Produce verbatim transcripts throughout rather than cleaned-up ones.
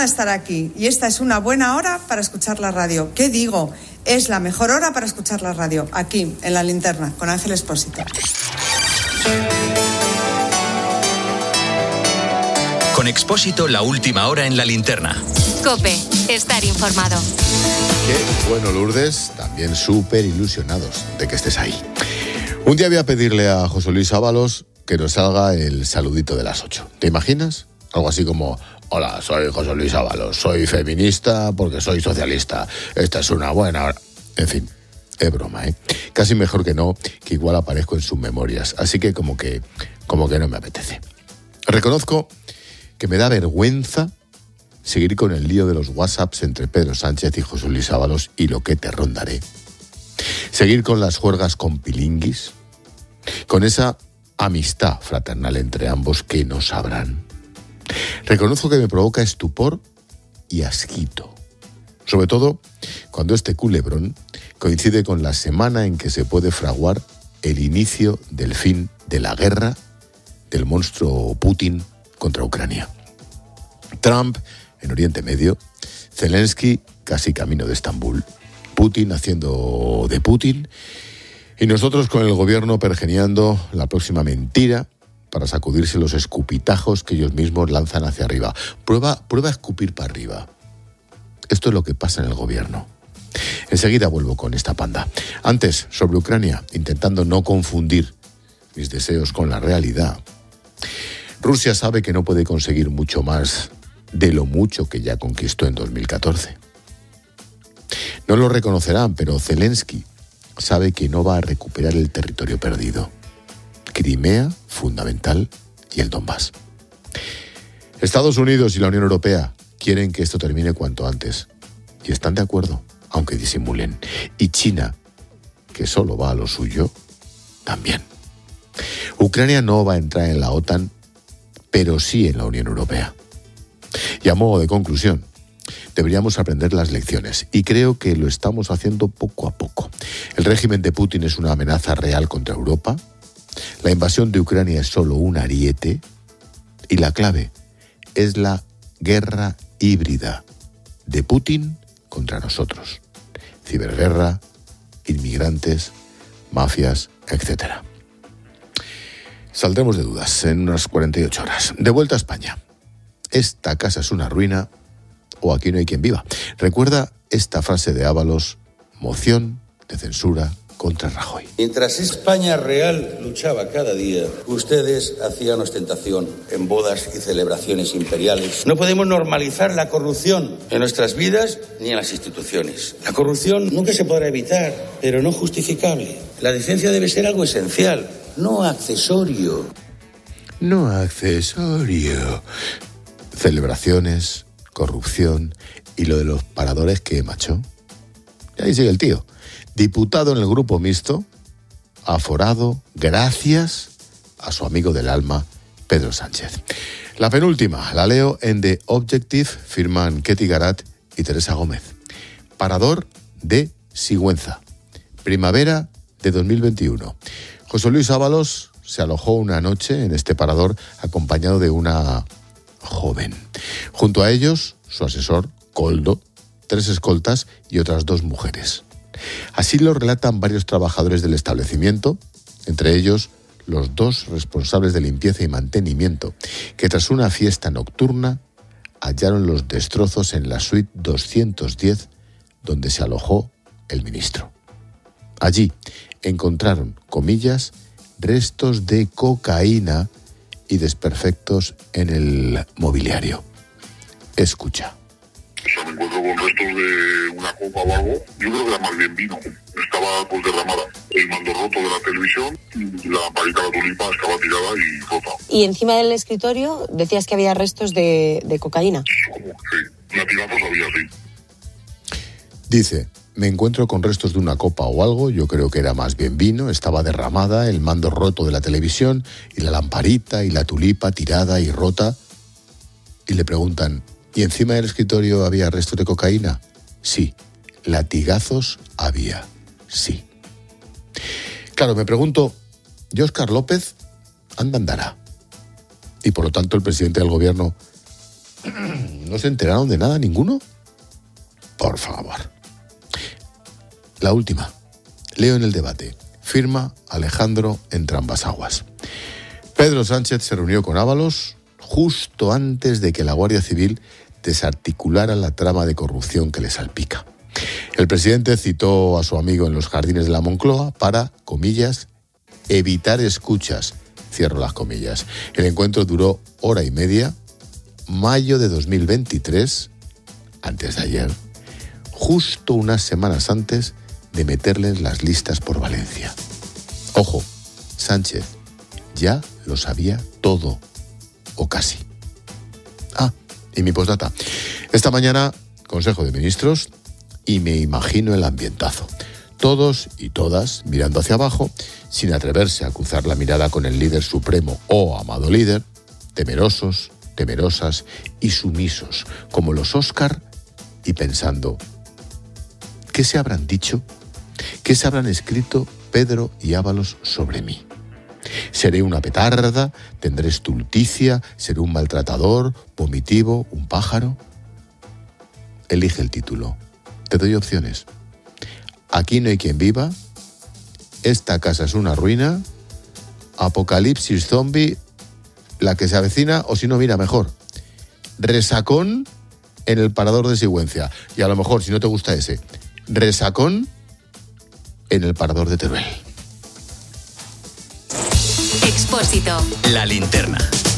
de estar aquí y esta es una buena hora para escuchar la radio. ¿Qué digo? Es la mejor hora para escuchar la radio, aquí, en La Linterna, con Ángel Expósito. Con Expósito, la última hora en La Linterna. COPE, estar informado. Qué bueno, Lourdes, también súper ilusionados de que estés ahí. Un día voy a pedirle a José Luis Ábalos que nos salga el saludito de las ocho. ¿Te imaginas? Algo así como: hola, soy José Luis Ábalos, soy feminista porque soy socialista. Esta es una buena hora. En fin, es broma, ¿eh? Casi mejor que no, que igual aparezco en sus memorias. Así que como que, como que no me apetece. Reconozco que me da vergüenza seguir con el lío de los WhatsApps entre Pedro Sánchez y José Luis Ábalos y lo que te rondaré. Seguir con las juergas con pilinguis, con esa amistad fraternal entre ambos que no sabrán. Reconozco que me provoca estupor y asquito, sobre todo cuando este culebrón coincide con la semana en que se puede fraguar el inicio del fin de la guerra del monstruo Putin contra Ucrania. Trump en Oriente Medio, Zelensky casi camino de Estambul, Putin haciendo de Putin y nosotros con el gobierno pergeñando la próxima mentira para sacudirse los escupitajos que ellos mismos lanzan hacia arriba. Prueba, prueba a escupir para arriba. Esto es lo que pasa en el gobierno. Enseguida vuelvo con esta panda. Antes, sobre Ucrania, intentando no confundir mis deseos con la realidad. Rusia sabe que no puede conseguir mucho más de lo mucho que ya conquistó en dos mil catorce. No lo reconocerán, pero Zelensky sabe que no va a recuperar el territorio perdido. Crimea, fundamental, y el Donbass. Estados Unidos y la Unión Europea quieren que esto termine cuanto antes. Y están de acuerdo, aunque disimulen. Y China, que solo va a lo suyo, también. Ucrania no va a entrar en la OTAN, pero sí en la Unión Europea. Y a modo de conclusión, deberíamos aprender las lecciones, y creo que lo estamos haciendo poco a poco. El régimen de Putin es una amenaza real contra Europa, la invasión de Ucrania es solo un ariete, y la clave es la guerra híbrida de Putin contra nosotros. Ciberguerra, inmigrantes, mafias, etcétera. Saldremos de dudas en unas cuarenta y ocho horas. De vuelta a España. Esta casa es una ruina o aquí no hay quien viva. Recuerda esta frase de Ábalos: moción de censura contra Rajoy. Mientras España real luchaba cada día, ustedes hacían ostentación en bodas y celebraciones imperiales. No podemos normalizar la corrupción en nuestras vidas ni en las instituciones. La corrupción nunca se podrá evitar, pero no justificable. La decencia debe ser algo esencial, no accesorio. No accesorio. Celebraciones, corrupción y lo de los paradores que macho. Y ahí sigue el tío. Diputado en el grupo mixto, aforado gracias a su amigo del alma, Pedro Sánchez. La penúltima, la leo en The Objective, firman Ketty Garat y Teresa Gómez. Parador de Sigüenza, primavera de dos mil veintiuno. José Luis Ábalos se alojó una noche en este parador acompañado de una joven. Junto a ellos, su asesor, Koldo, tres escoltas y otras dos mujeres. Así lo relatan varios trabajadores del establecimiento, entre ellos los dos responsables de limpieza y mantenimiento, que tras una fiesta nocturna hallaron los destrozos en la suite doscientos diez donde se alojó el ministro. Allí encontraron, comillas, restos de cocaína y desperfectos en el mobiliario. Escucha. O sea, me encuentro con restos de una copa o algo. Yo creo que era más bien vino. Estaba pues derramada. El mando roto de la televisión, la lamparita de la tulipa estaba tirada y rota. Y encima del escritorio decías que había restos de, de cocaína. Sí, latigazos había, sí. Dice, me encuentro con restos de una copa o algo, yo creo que era más bien vino, estaba derramada, el mando roto de la televisión y la lamparita y la tulipa tirada y rota. Y le preguntan, ¿y encima del escritorio había restos de cocaína? Sí. Latigazos había. Sí. Claro, me pregunto, ¿y Óscar López? Anda andará. Y por lo tanto el presidente del gobierno ¿No se enteraron de nada ninguno? Por favor. La última. Leo en el debate. Firma Alejandro Entrambas-Aguas. Pedro Sánchez se reunió con Ábalos justo antes de que la Guardia Civil desarticulara la trama de corrupción que le salpica. El presidente citó a su amigo en los jardines de la Moncloa para, comillas, evitar escuchas, cierro las comillas. El encuentro duró hora y media, mayo de dos mil veintitrés, antes de ayer, justo unas semanas antes de meterles las listas por Valencia. Ojo, Sánchez ya lo sabía todo, o casi. Ah, y mi postdata. Esta mañana, Consejo de Ministros, y me imagino el ambientazo. Todos y todas mirando hacia abajo, sin atreverse a cruzar la mirada con el líder supremo o amado líder, temerosos, temerosas y sumisos, como los Óscar, y pensando, ¿qué se habrán dicho? ¿Qué se habrán escrito Pedro y Ábalos sobre mí? ¿Seré una petarda? ¿Tendré estulticia? ¿Seré un maltratador? ¿Vomitivo? ¿Un pájaro? Elige el título. Te doy opciones. Aquí no hay quien viva. Esta casa es una ruina. Apocalipsis zombie. La que se avecina, o si no, mira, mejor. Resacón en el parador de Sigüenza. Y a lo mejor, si no te gusta ese, resacón en el parador de Teruel. Expósito. La linterna.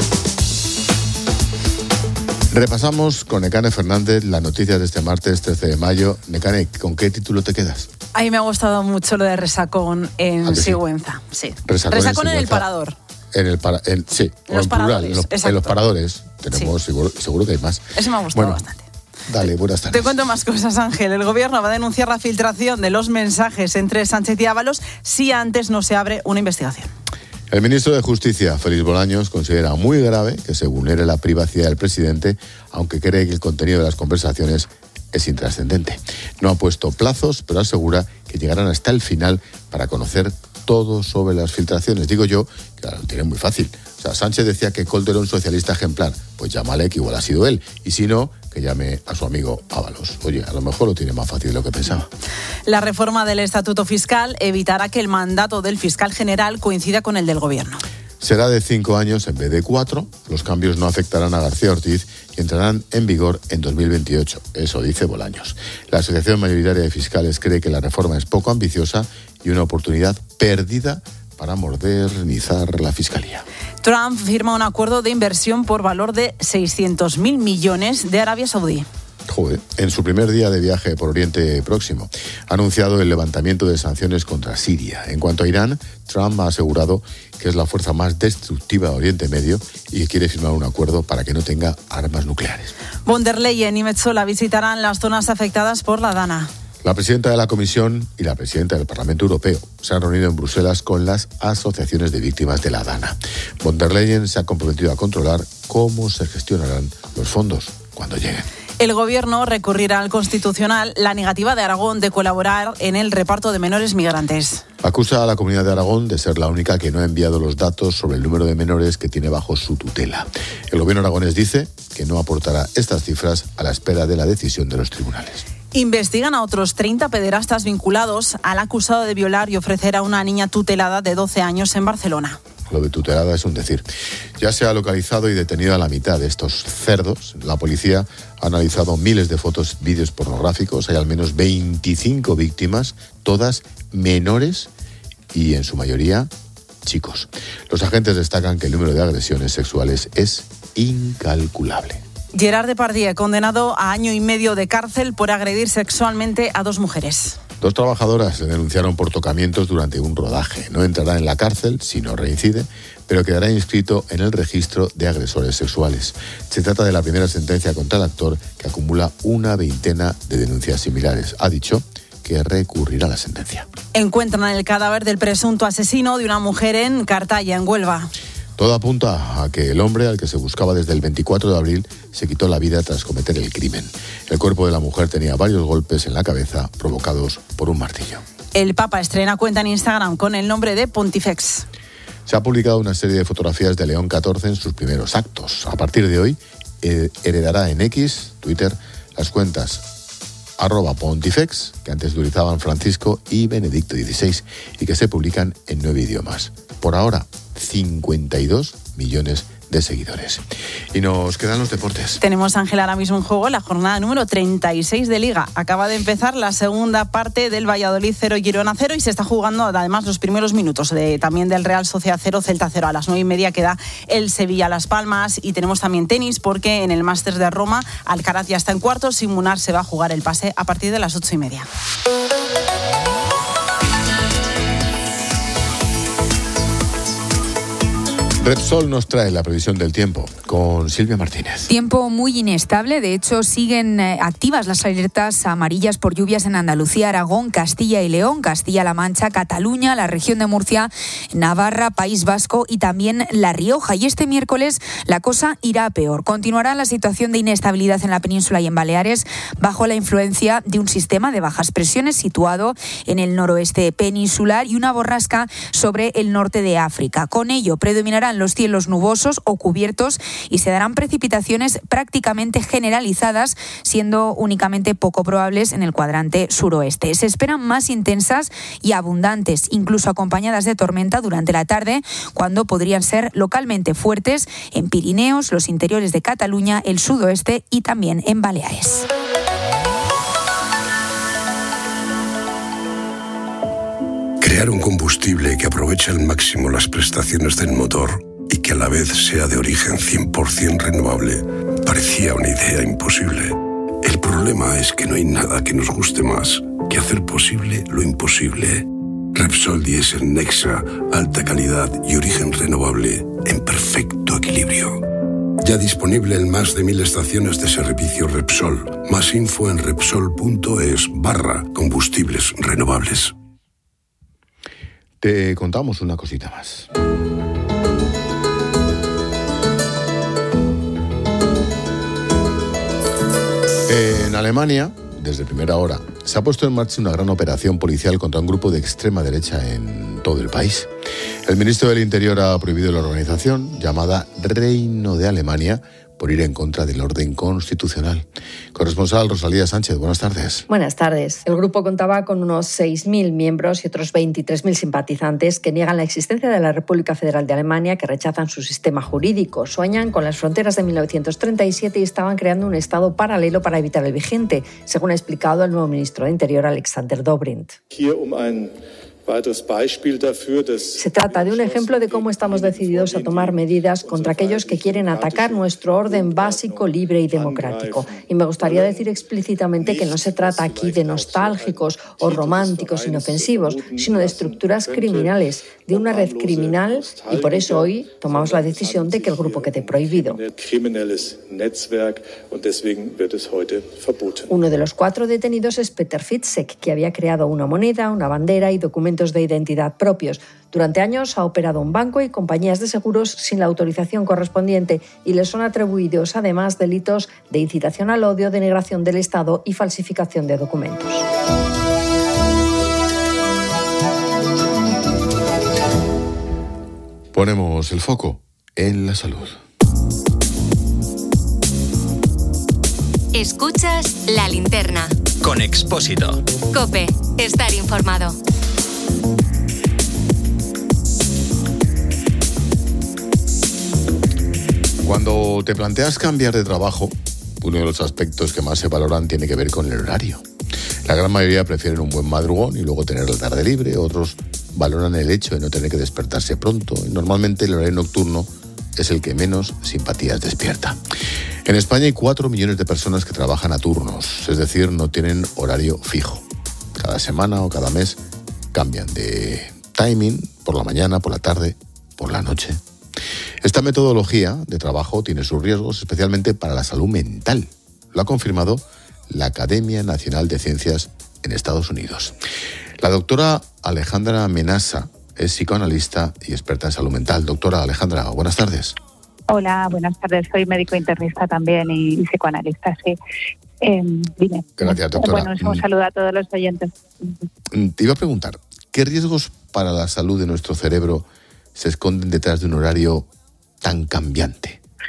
Repasamos con Nekane Fernández las noticias de este martes trece de mayo. Nekane, ¿con qué título te quedas? A mí me ha gustado mucho lo de resacón en sí? Sigüenza. Sí. Resacón, resacón en, en el parador. En el para, en, sí, en, los en plural, en los, en los paradores. Tenemos, sí. seguro, seguro que hay más. Eso me ha gustado bueno, bastante. Dale, buenas tardes. Te cuento más cosas, Ángel. El gobierno va a denunciar la filtración de los mensajes entre Sánchez y Ábalos si antes no se abre una investigación. El ministro de Justicia, Félix Bolaños, considera muy grave que se vulnere la privacidad del presidente, aunque cree que el contenido de las conversaciones es intrascendente. No ha puesto plazos, pero asegura que llegarán hasta el final para conocer todo sobre las filtraciones. Digo yo, que claro, lo tiene muy fácil. O sea, Sánchez decía que Coldo era un socialista ejemplar. Pues llámale, que igual ha sido él. Y si no, que llame a su amigo Ábalos. Oye, a lo mejor lo tiene más fácil de lo que pensaba. La reforma del Estatuto Fiscal evitará que el mandato del fiscal general coincida con el del gobierno. Será de cinco años en vez de cuatro. Los cambios no afectarán a García Ortiz y entrarán en vigor en dos mil veintiocho. Eso dice Bolaños. La Asociación Mayoritaria de Fiscales cree que la reforma es poco ambiciosa y una oportunidad perdida para modernizar la Fiscalía. Trump firma un acuerdo de inversión por valor de seiscientos mil millones de Arabia Saudí. Joder, en su primer día de viaje por Oriente Próximo, ha anunciado el levantamiento de sanciones contra Siria. En cuanto a Irán, Trump ha asegurado que es la fuerza más destructiva de Oriente Medio y que quiere firmar un acuerdo para que no tenga armas nucleares. Von der Leyen y Metsola visitarán las zonas afectadas por la Dana. La presidenta de la Comisión y la presidenta del Parlamento Europeo se han reunido en Bruselas con las asociaciones de víctimas de la Dana. Von der Leyen se ha comprometido a controlar cómo se gestionarán los fondos cuando lleguen. El Gobierno recurrirá al Constitucional la negativa de Aragón de colaborar en el reparto de menores migrantes. Acusa a la Comunidad de Aragón de ser la única que no ha enviado los datos sobre el número de menores que tiene bajo su tutela. El Gobierno aragonés dice que no aportará estas cifras a la espera de la decisión de los tribunales. Investigan a otros treinta pederastas vinculados al acusado de violar y ofrecer a una niña tutelada de doce años en Barcelona. Lo de tutelada es un decir. Ya se ha localizado y detenido a la mitad de estos cerdos. La policía ha analizado miles de fotos, vídeos pornográficos. Hay al menos veinticinco víctimas, todas menores y en su mayoría chicos. Los agentes destacan que el número de agresiones sexuales es incalculable. Gerard Depardieu, condenado a año y medio de cárcel por agredir sexualmente a dos mujeres. Dos trabajadoras se denunciaron por tocamientos durante un rodaje. No entrará en la cárcel si no reincide, pero quedará inscrito en el registro de agresores sexuales. Se trata de la primera sentencia contra el actor, que acumula una veintena de denuncias similares. Ha dicho que recurrirá a la sentencia. Encuentran el cadáver del presunto asesino de una mujer en Cartaya, en Huelva. Todo apunta a que el hombre al que se buscaba desde el veinticuatro de abril se quitó la vida tras cometer el crimen. El cuerpo de la mujer tenía varios golpes en la cabeza provocados por un martillo. El Papa estrena cuenta en Instagram con el nombre de Pontifex. Se ha publicado una serie de fotografías de León catorce en sus primeros actos. A partir de hoy, heredará en X, Twitter, las cuentas arroba pontifex, que antes utilizaban Francisco y Benedicto dieciséis, y que se publican en nueve idiomas. Por ahora, cincuenta y dos millones de seguidores. Y nos quedan los deportes. Tenemos, Ángel, ahora mismo en juego la jornada número treinta y seis de Liga. Acaba de empezar la segunda parte del Valladolid cero, Girona cero, y se está jugando además los primeros minutos de, también del Real Sociedad cero, Celta cero. A las nueve y media queda el Sevilla Las Palmas, y tenemos también tenis porque en el Masters de Roma Alcaraz ya está en cuartos y Munar se va a jugar el pase a partir de las ocho y media. Repsol nos trae la previsión del tiempo con Silvia Martínez. Tiempo muy inestable, de hecho siguen eh, activas las alertas amarillas por lluvias en Andalucía, Aragón, Castilla y León, Castilla-La Mancha, Cataluña, la región de Murcia, Navarra, País Vasco y también La Rioja. Y este miércoles la cosa irá a peor. Continuará la situación de inestabilidad en la península y en Baleares bajo la influencia de un sistema de bajas presiones situado en el noroeste peninsular y una borrasca sobre el norte de África. Con ello predominarán los cielos nubosos o cubiertos y se darán precipitaciones prácticamente generalizadas, siendo únicamente poco probables en el cuadrante suroeste. Se esperan más intensas y abundantes, incluso acompañadas de tormenta durante la tarde, cuando podrían ser localmente fuertes en Pirineos, los interiores de Cataluña, el sudoeste y también en Baleares. Crear un combustible que aproveche al máximo las prestaciones del motor y que a la vez sea de origen cien por ciento renovable parecía una idea imposible. El problema es que no hay nada que nos guste más que hacer posible lo imposible. Repsol Diesel Nexa, alta calidad y origen renovable en perfecto equilibrio. Ya disponible en más de mil estaciones de servicio Repsol. Más info en repsol.es barra combustibles renovables. Te contamos una cosita más. En Alemania, desde primera hora, se ha puesto en marcha una gran operación policial contra un grupo de extrema derecha en todo el país. El ministro del Interior ha prohibido la organización, llamada Reino de Alemania, por ir en contra del orden constitucional. Corresponsal Rosalía Sánchez, buenas tardes. Buenas tardes. El grupo contaba con unos seis mil miembros y otros veintitrés mil simpatizantes que niegan la existencia de la República Federal de Alemania, que rechazan su sistema jurídico, sueñan con las fronteras de mil novecientos treinta y siete y estaban creando un Estado paralelo para evitar el vigente, según ha explicado el nuevo ministro de Interior, Alexander Dobrindt. Se trata de un ejemplo de cómo estamos decididos a tomar medidas contra aquellos que quieren atacar nuestro orden básico, libre y democrático. Y me gustaría decir explícitamente que no se trata aquí de nostálgicos o románticos inofensivos, sino de estructuras criminales, de una red criminal, y por eso hoy tomamos la decisión de que el grupo quede prohibido. Uno de los cuatro detenidos es Peter Fitzek, que había creado una moneda, una bandera y documentos de identidad propios. Durante años ha operado un banco y compañías de seguros sin la autorización correspondiente y le son atribuidos además delitos de incitación al odio, denigración del Estado y falsificación de documentos. Ponemos el foco en la salud. Escuchas La Linterna. Con Expósito. COPE. Estar informado. Cuando te planteas cambiar de trabajo, uno de los aspectos que más se valoran tiene que ver con el horario. La gran mayoría prefieren un buen madrugón y luego tener la tarde libre. Otros valoran el hecho de no tener que despertarse pronto. Y normalmente el horario nocturno es el que menos simpatías despierta. En España hay cuatro millones de personas que trabajan a turnos, es decir, no tienen horario fijo. Cada semana o cada mes cambian de timing, por la mañana, por la tarde, por la noche. Esta metodología de trabajo tiene sus riesgos, especialmente para la salud mental. Lo ha confirmado la Academia Nacional de Ciencias en Estados Unidos. La doctora Alejandra Menasa es psicoanalista y experta en salud mental. Doctora Alejandra, buenas tardes. Hola, buenas tardes. Soy médico internista también y psicoanalista, sí. Eh, dime. Gracias, doctora. Bueno, un saludo a todos los oyentes. Te iba a preguntar, ¿qué riesgos para la salud de nuestro cerebro se esconden detrás de un horario tan cambiante?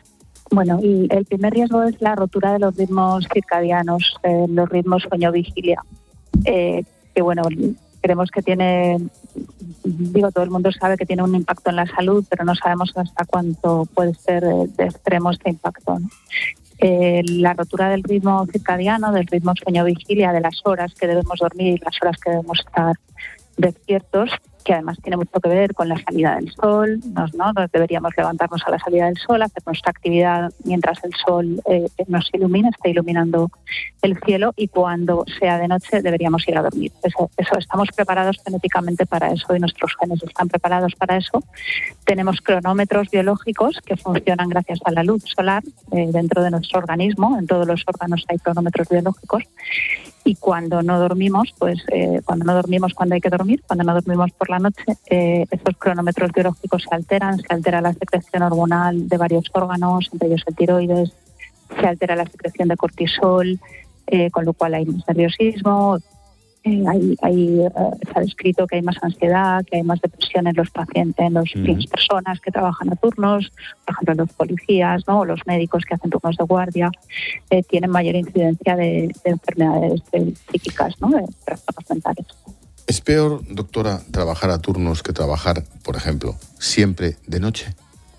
Bueno, y el primer riesgo es la rotura de los ritmos circadianos, eh, los ritmos sueño-vigilia, eh, que bueno, creemos que tiene, digo, todo el mundo sabe que tiene un impacto en la salud, pero no sabemos hasta cuánto puede ser de extremo este impacto, ¿no? Eh, la rotura del ritmo circadiano, del ritmo sueño-vigilia, de las horas que debemos dormir y las horas que debemos estar despiertos, que además tiene mucho que ver con la salida del sol, nos, ¿no? Nos deberíamos levantarnos a la salida del sol, hacer nuestra actividad mientras el sol eh, nos ilumina, está iluminando el cielo, y cuando sea de noche deberíamos ir a dormir. Eso, eso estamos preparados genéticamente para eso y nuestros genes están preparados para eso. Tenemos cronómetros biológicos que funcionan gracias a la luz solar eh, dentro de nuestro organismo, en todos los órganos hay cronómetros biológicos. Y cuando no dormimos, pues eh, cuando no dormimos cuando hay que dormir, cuando no dormimos por la noche, eh, esos cronómetros biológicos se alteran, se altera la secreción hormonal de varios órganos, entre ellos el tiroides, se altera la secreción de cortisol, eh, con lo cual hay más nerviosismo, eh, hay, hay, eh, se ha descrito que hay más ansiedad, que hay más depresión en los pacientes, en los, mm. las personas que trabajan a turnos, por ejemplo los policías, ¿no? O los médicos que hacen turnos de guardia, eh, tienen mayor incidencia de, de enfermedades de, psíquicas, ¿no? De trastornos mentales. ¿Es peor, doctora, trabajar a turnos que trabajar, por ejemplo, siempre de noche?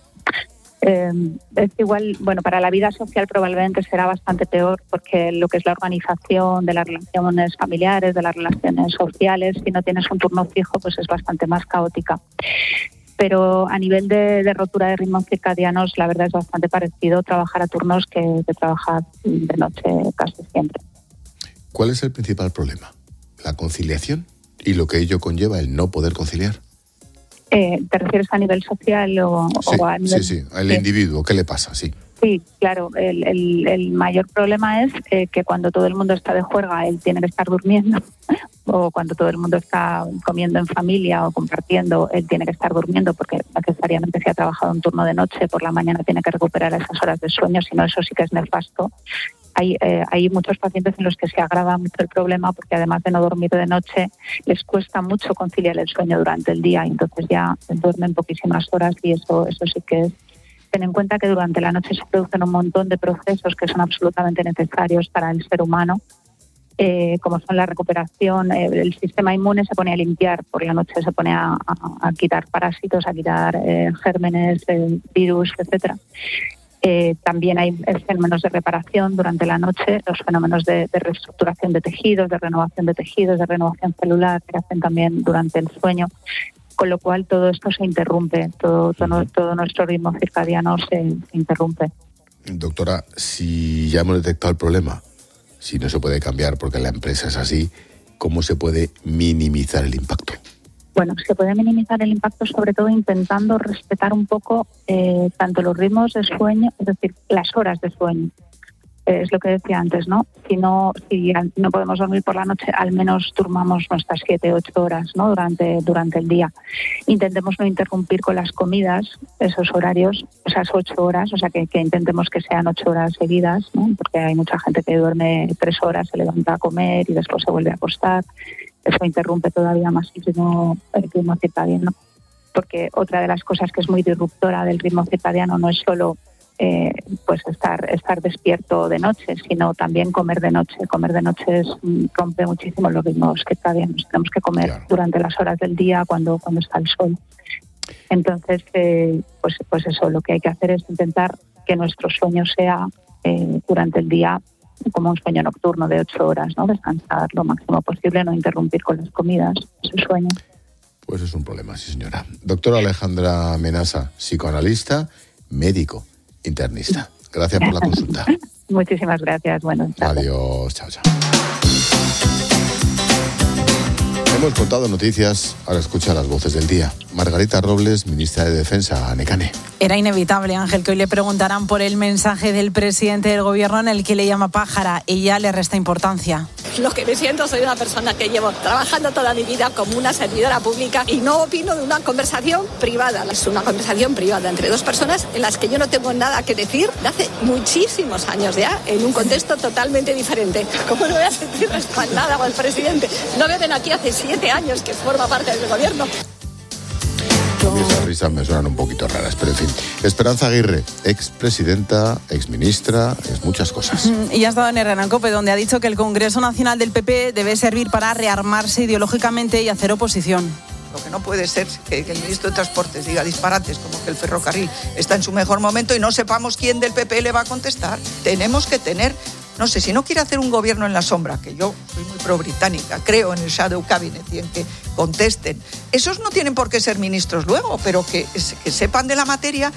Eh, es igual, bueno, para la vida social probablemente será bastante peor, porque lo que es la organización de las relaciones familiares, de las relaciones sociales, si no tienes un turno fijo, pues es bastante más caótica. Pero a nivel de, de rotura de ritmos circadianos, la verdad es bastante parecido trabajar a turnos que, que trabajar de noche casi siempre. ¿Cuál es el principal problema? ¿La conciliación? ¿Y lo que ello conlleva, el no poder conciliar? Eh, ¿Te refieres a nivel social o, sí, o a nivel...? Sí, sí, al sí. individuo, ¿qué le pasa? Sí, sí claro, el, el, el mayor problema es eh, que cuando todo el mundo está de juerga, él tiene que estar durmiendo, o cuando todo el mundo está comiendo en familia o compartiendo, él tiene que estar durmiendo, porque necesariamente si ha trabajado un turno de noche, por la mañana tiene que recuperar esas horas de sueño, si no eso sí que es nefasto. Hay, eh, hay muchos pacientes en los que se agrava mucho el problema, porque además de no dormir de noche, les cuesta mucho conciliar el sueño durante el día, y entonces ya duermen poquísimas horas, y eso, eso sí que es. Ten en cuenta que durante la noche se producen un montón de procesos que son absolutamente necesarios para el ser humano, eh, como son la recuperación, eh, el sistema inmune se pone a limpiar, por la noche se pone a, a, a quitar parásitos, a quitar eh, gérmenes, eh, virus, etcétera. Eh, también hay fenómenos de reparación durante la noche, los fenómenos de, de reestructuración de tejidos, de renovación de tejidos, de renovación celular, que hacen también durante el sueño, con lo cual todo esto se interrumpe, todo, todo, todo nuestro ritmo circadiano se, se interrumpe. Doctora, si ya hemos detectado el problema, si no se puede cambiar porque la empresa es así, ¿cómo se puede minimizar el impacto? Bueno, se puede minimizar el impacto sobre todo intentando respetar un poco eh, tanto los ritmos de sueño, es decir, las horas de sueño. Eh, es lo que decía antes, ¿no? Si no, si no podemos dormir por la noche, al menos durmamos nuestras siete, ocho horas, ¿no? Durante, durante el día. Intentemos no interrumpir con las comidas esos horarios, esas ocho horas, o sea, que, que intentemos que sean ocho horas seguidas, ¿no? Porque hay mucha gente que duerme tres horas, se levanta a comer y después se vuelve a acostar. Eso interrumpe todavía más el ritmo, el ritmo circadiano, porque otra de las cosas que es muy disruptora del ritmo circadiano no es solo eh, pues estar, estar despierto de noche, sino también comer de noche. Comer de noche es, rompe muchísimo los ritmos circadianos. Tenemos que comer claro. durante las horas del día cuando, cuando está el sol. Entonces, eh, pues, pues eso, lo que hay que hacer es intentar que nuestro sueño sea eh, durante el día como un sueño nocturno de ocho horas, ¿no? Descansar lo máximo posible, no interrumpir con las comidas, ese sueño. Pues es un problema, sí señora. Doctora Alejandra Menasa, psicoanalista, médico, internista. Gracias por la consulta. Muchísimas gracias. Bueno, adiós, chao, chao. Hemos contado noticias, ahora escucha las voces del día. Margarita Robles, ministra de Defensa, Necane. Era inevitable, Ángel, que hoy le preguntaran por el mensaje del presidente del gobierno en el que le llama pájara. Ella le resta importancia. Lo que me siento, soy una persona que llevo trabajando toda mi vida como una servidora pública y no opino de una conversación privada. Es una conversación privada entre dos personas en las que yo no tengo nada que decir de hace muchísimos años ya, en un contexto totalmente diferente. ¿Cómo no voy a sentir respaldada con el presidente? No me ven aquí hace siete años que forma parte del gobierno. A mí esas risas me suenan un poquito raras, pero en fin. Esperanza Aguirre, expresidenta, exministra, es muchas cosas. Y ha estado en Herrera Cope, donde ha dicho que el Congreso Nacional del P P debe servir para rearmarse ideológicamente y hacer oposición. Lo que no puede ser que, que el ministro de Transportes diga disparates como que el ferrocarril está en su mejor momento y no sepamos quién del P P le va a contestar. Tenemos que tener, no sé, si no quiere hacer un gobierno en la sombra, que yo soy muy pro-británica, creo en el shadow cabinet y en que contesten. Esos no tienen por qué ser ministros luego, pero que, que sepan de la materia.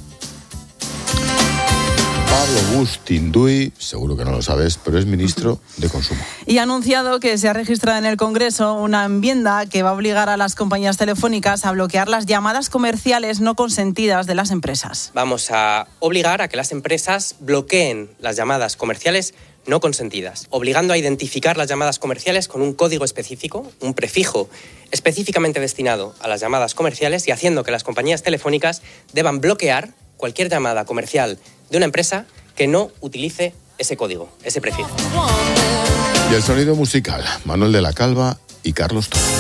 Pablo Bustinduy, seguro que no lo sabes, pero es ministro de Consumo. Y ha anunciado que se ha registrado en el Congreso una enmienda que va a obligar a las compañías telefónicas a bloquear las llamadas comerciales no consentidas de las empresas. Vamos a obligar a que las empresas bloqueen las llamadas comerciales no consentidas, obligando a identificar las llamadas comerciales con un código específico, un prefijo específicamente destinado a las llamadas comerciales y haciendo que las compañías telefónicas deban bloquear cualquier llamada comercial de una empresa que no utilice ese código, ese prefijo. Y el sonido musical, Manuel de la Calva y Carlos Toro.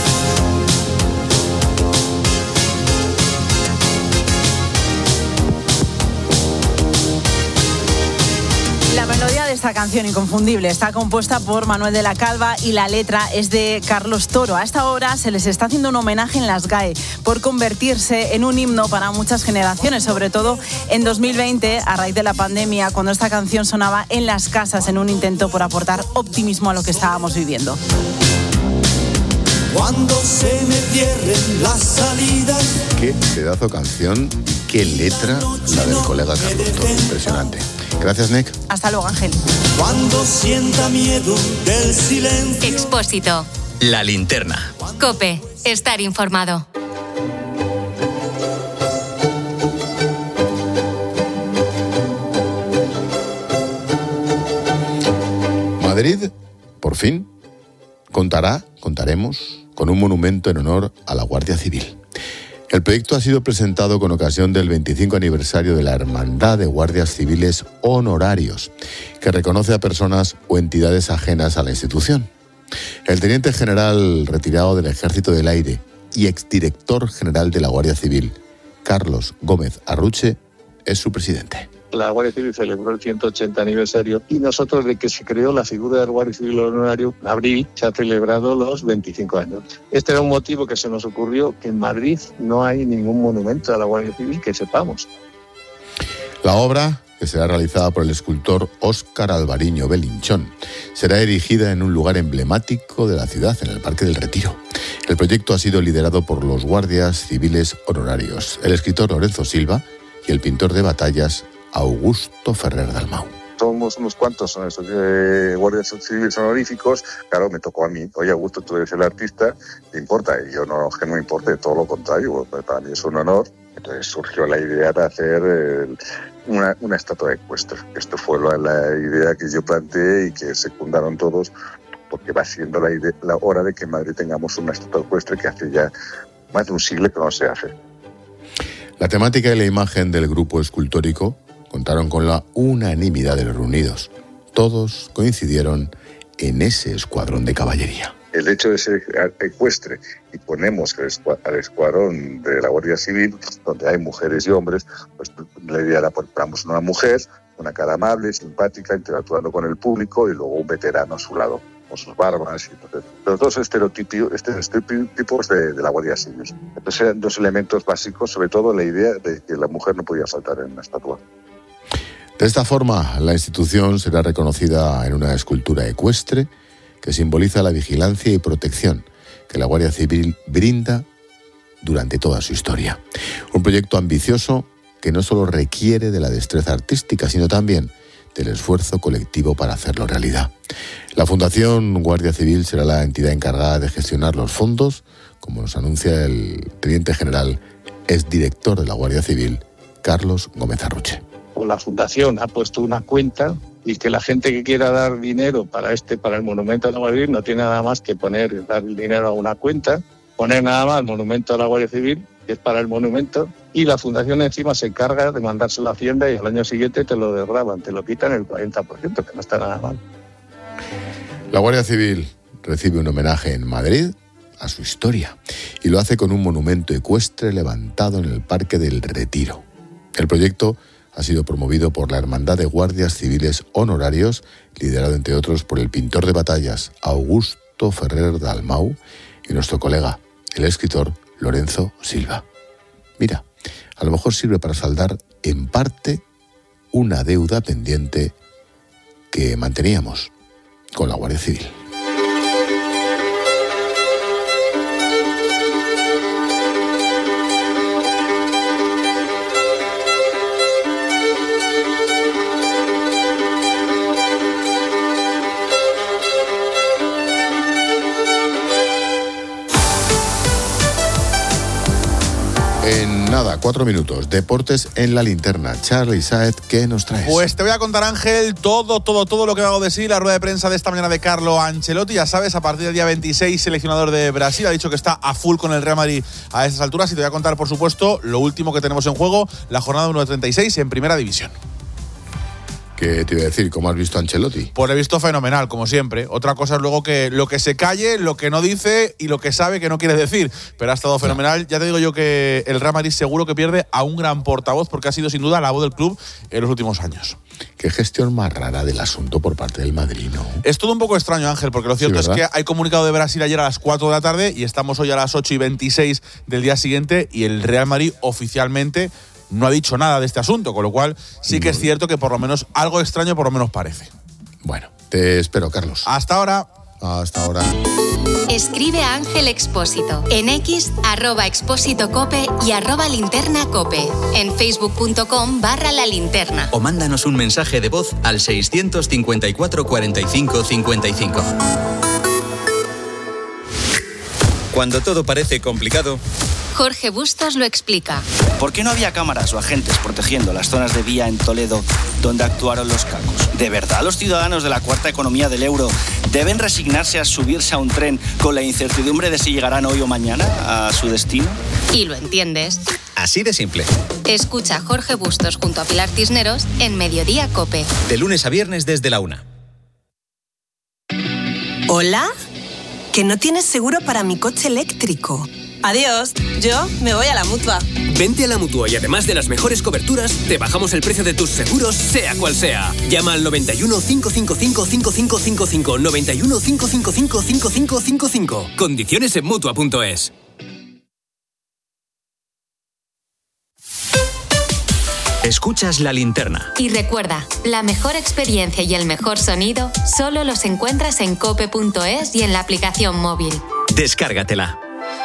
La melodía de esta canción inconfundible está compuesta por Manuel de la Calva y la letra es de Carlos Toro. A esta hora se les está haciendo un homenaje en las G A E por convertirse en un himno para muchas generaciones, sobre todo en dos mil veinte, a raíz de la pandemia, cuando esta canción sonaba en las casas en un intento por aportar optimismo a lo que estábamos viviendo. Cuando se me cierren las salidas. Qué pedazo canción y qué letra la del colega Carlos Toro. Impresionante. Gracias, Nick. Hasta luego, Ángel. Cuando sienta miedo del silencio. Expósito. La linterna. COPE. Estar informado. Madrid, por fin, contará, contaremos, con un monumento en honor a la Guardia Civil. El proyecto ha sido presentado con ocasión del veinticinco aniversario de la Hermandad de Guardias Civiles Honorarios, que reconoce a personas o entidades ajenas a la institución. El teniente general retirado del Ejército del Aire y exdirector general de la Guardia Civil, Carlos Gómez Arruche, es su presidente. La Guardia Civil celebró el ciento ochenta aniversario y nosotros, de que se creó la figura del Guardia Civil Honorario, en abril se ha celebrado los veinticinco años. Este era un motivo que se nos ocurrió, que en Madrid no hay ningún monumento a la Guardia Civil que sepamos. La obra, que será realizada por el escultor Óscar Alvariño Belinchón, será erigida en un lugar emblemático de la ciudad, en el Parque del Retiro. El proyecto ha sido liderado por los guardias civiles honorarios, el escritor Lorenzo Silva y el pintor de batallas Augusto Ferrer Dalmau. Somos unos cuantos son esos, eh, guardias civiles honoríficos. Claro, me tocó a mí. Oye, Augusto, tú eres el artista, ¿te importa? Y yo no, que no me importe, todo lo contrario, para mí es un honor. Entonces surgió la idea de hacer eh, una, una estatua ecuestre. Esto fue la, la idea que yo planteé y que secundaron todos, porque va siendo la, idea, la hora de que en Madrid tengamos una estatua ecuestre, que hace ya más de un siglo que no se hace. La temática y la imagen del grupo escultórico contaron con la unanimidad de los reunidos. Todos coincidieron en ese escuadrón de caballería. El hecho de ser ecuestre y ponemos al escuadrón de la Guardia Civil, donde hay mujeres y hombres, pues la idea era ponemos una mujer, una cara amable, simpática, interactuando con el público, y luego un veterano a su lado, con sus barbas. Y entonces, los dos estereotipos, estereotipos de, de la Guardia Civil. Entonces eran dos elementos básicos, sobre todo la idea de que la mujer no podía faltar en una estatua. De esta forma, la institución será reconocida en una escultura ecuestre que simboliza la vigilancia y protección que la Guardia Civil brinda durante toda su historia. Un proyecto ambicioso que no solo requiere de la destreza artística, sino también del esfuerzo colectivo para hacerlo realidad. La Fundación Guardia Civil será la entidad encargada de gestionar los fondos, como nos anuncia el teniente general, exdirector de la Guardia Civil, Carlos Gómez Arruche. La Fundación ha puesto una cuenta y que la gente que quiera dar dinero para este, para el Monumento a la Guardia Civil, no tiene nada más que poner, dar el dinero a una cuenta, poner nada más el Monumento a la Guardia Civil, que es para el monumento, y la Fundación encima se encarga de mandárselo a Hacienda y al año siguiente te lo derraban, te lo quitan el cuarenta por ciento, que no está nada mal. La Guardia Civil recibe un homenaje en Madrid a su historia. Y lo hace con un monumento ecuestre levantado en el Parque del Retiro. El proyecto ha sido promovido por la Hermandad de Guardias Civiles Honorarios, liderado entre otros por el pintor de batallas Augusto Ferrer Dalmau y nuestro colega, el escritor Lorenzo Silva. Mira, a lo mejor sirve para saldar en parte una deuda pendiente que manteníamos con la Guardia Civil. En nada, cuatro minutos. Deportes en la linterna. Charlie Saez, ¿qué nos traes? Pues te voy a contar, Ángel, todo, todo, todo lo que hago de sí. La rueda de prensa de esta mañana de Carlo Ancelotti. Ya sabes, a partir del día veintiséis, seleccionador de Brasil. Ha dicho que está a full con el Real Madrid a esas alturas. Y te voy a contar, por supuesto, lo último que tenemos en juego, la jornada número treinta y seis en Primera División. ¿Qué te iba a decir? ¿Cómo has visto a Ancelotti? Pues lo he visto fenomenal, como siempre. Otra cosa es luego que lo que se calle, lo que no dice y lo que sabe que no quiere decir. Pero ha estado fenomenal. Ya te digo yo que el Real Madrid seguro que pierde a un gran portavoz porque ha sido sin duda la voz del club en los últimos años. Qué gestión más rara del asunto por parte del Madrid, ¿no? Es todo un poco extraño, Ángel, porque lo cierto Sí, es que hay comunicado de Brasil ayer a las cuatro de la tarde y estamos hoy a las ocho y veintiséis del día siguiente y el Real Madrid oficialmente no ha dicho nada de este asunto, con lo cual sí que es cierto que por lo menos algo extraño por lo menos parece. Bueno, te espero, Carlos. Hasta ahora. Hasta ahora. Escribe a Ángel Expósito en X, arroba Expósito Cope y arroba Linterna Cope. En facebook.com barra La Linterna. O mándanos un mensaje de voz al seiscientos cincuenta y cuatro cuarenta y cinco cincuenta y cinco. Cuando todo parece complicado, Jorge Bustos lo explica. ¿Por qué no había cámaras o agentes protegiendo las zonas de vía en Toledo donde actuaron los cacos? ¿De verdad los ciudadanos de la cuarta economía del euro deben resignarse a subirse a un tren con la incertidumbre de si llegarán hoy o mañana a su destino? Y lo entiendes. así de simple. Escucha a Jorge Bustos junto a Pilar Cisneros en Mediodía Cope. De lunes a viernes desde la una. ¿Hola? Que no tienes seguro para mi coche eléctrico. Adiós, yo me voy a la Mutua. Vente a la Mutua y además de las mejores coberturas, te bajamos el precio de tus seguros, sea cual sea. Llama al noventa y uno, cinco cinco cinco, cinco cinco cinco cinco, noventa y uno, cinco cinco cinco, cinco cinco cinco cinco. Condiciones en Mutua punto es. Escuchas La Linterna. Y recuerda, la mejor experiencia y el mejor sonido solo los encuentras en cope punto es y en la aplicación móvil. Descárgatela.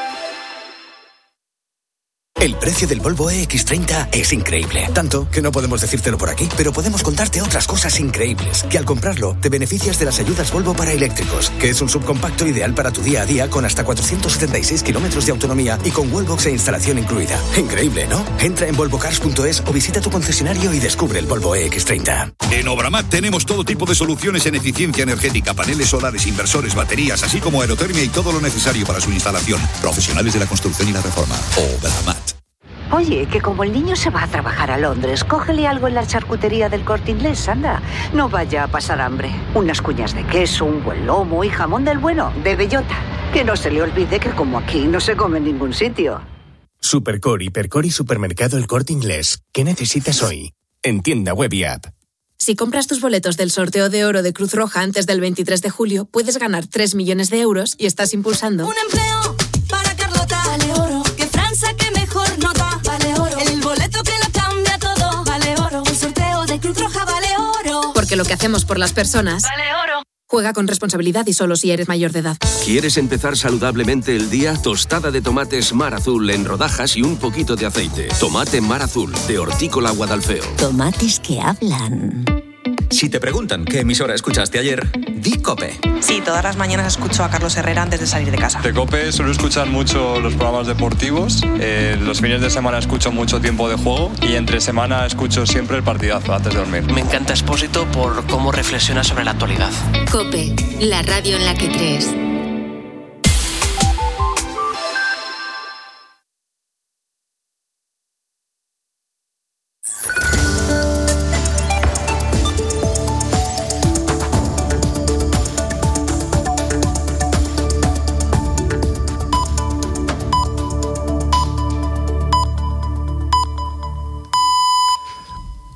El precio del Volvo E X treinta es increíble. Tanto que no podemos decírtelo por aquí, pero podemos contarte otras cosas increíbles. Que al comprarlo te beneficias de las ayudas Volvo para eléctricos, que es un subcompacto ideal para tu día a día con hasta cuatrocientos setenta y seis kilómetros de autonomía y con wallbox e instalación incluida. Increíble, ¿no? Entra en volvo cars punto es o visita tu concesionario y descubre el Volvo E X treinta. En Obramat tenemos todo tipo de soluciones en eficiencia energética, paneles solares, inversores, baterías, así como aerotermia y todo lo necesario para su instalación. Profesionales de la construcción y la reforma. Obramat. Oye, que como el niño se va a trabajar a Londres, cógele algo en la charcutería del Corte Inglés, anda. No vaya a pasar hambre. Unas cuñas de queso, un buen lomo y jamón del bueno, de bellota. Que no se le olvide que como aquí no se come en ningún sitio. Supercor, Hipercor y Supermercado El Corte Inglés. ¿Qué necesitas hoy? En tienda web y app. Si compras tus boletos del sorteo de oro de Cruz Roja antes del veintitrés de julio, puedes ganar tres millones de euros y estás impulsando un empleo para Carlota. Vale oro. Que Fran saque mejor nota. Vale oro. El boleto que lo cambia todo. Vale oro. El sorteo de Cruz Roja vale oro. Porque lo que hacemos por las personas vale oro. Juega con responsabilidad y solo si eres mayor de edad. ¿Quieres empezar saludablemente el día? Tostada de tomates Mar Azul en rodajas y un poquito de aceite. Tomate Mar Azul, de Hortícola Guadalfeo. Tomates que hablan. Si te preguntan qué emisora escuchaste ayer, di COPE. Sí, todas las mañanas escucho a Carlos Herrera antes de salir de casa. De COPE suelo escuchar mucho los programas deportivos. Eh, los fines de semana escucho mucho Tiempo de Juego y entre semana escucho siempre el partidazo antes de dormir. Me encanta Expósito por cómo reflexiona sobre la actualidad. COPE, la radio en la que crees.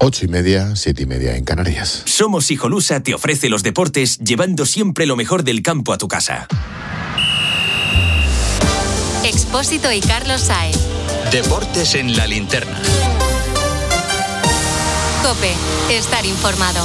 Ocho y media, siete y media en Canarias. Somos Hijolusa te ofrece los deportes llevando siempre lo mejor del campo a tu casa. Expósito y Carlos Saez. Deportes en la linterna. COPE. Estar informado.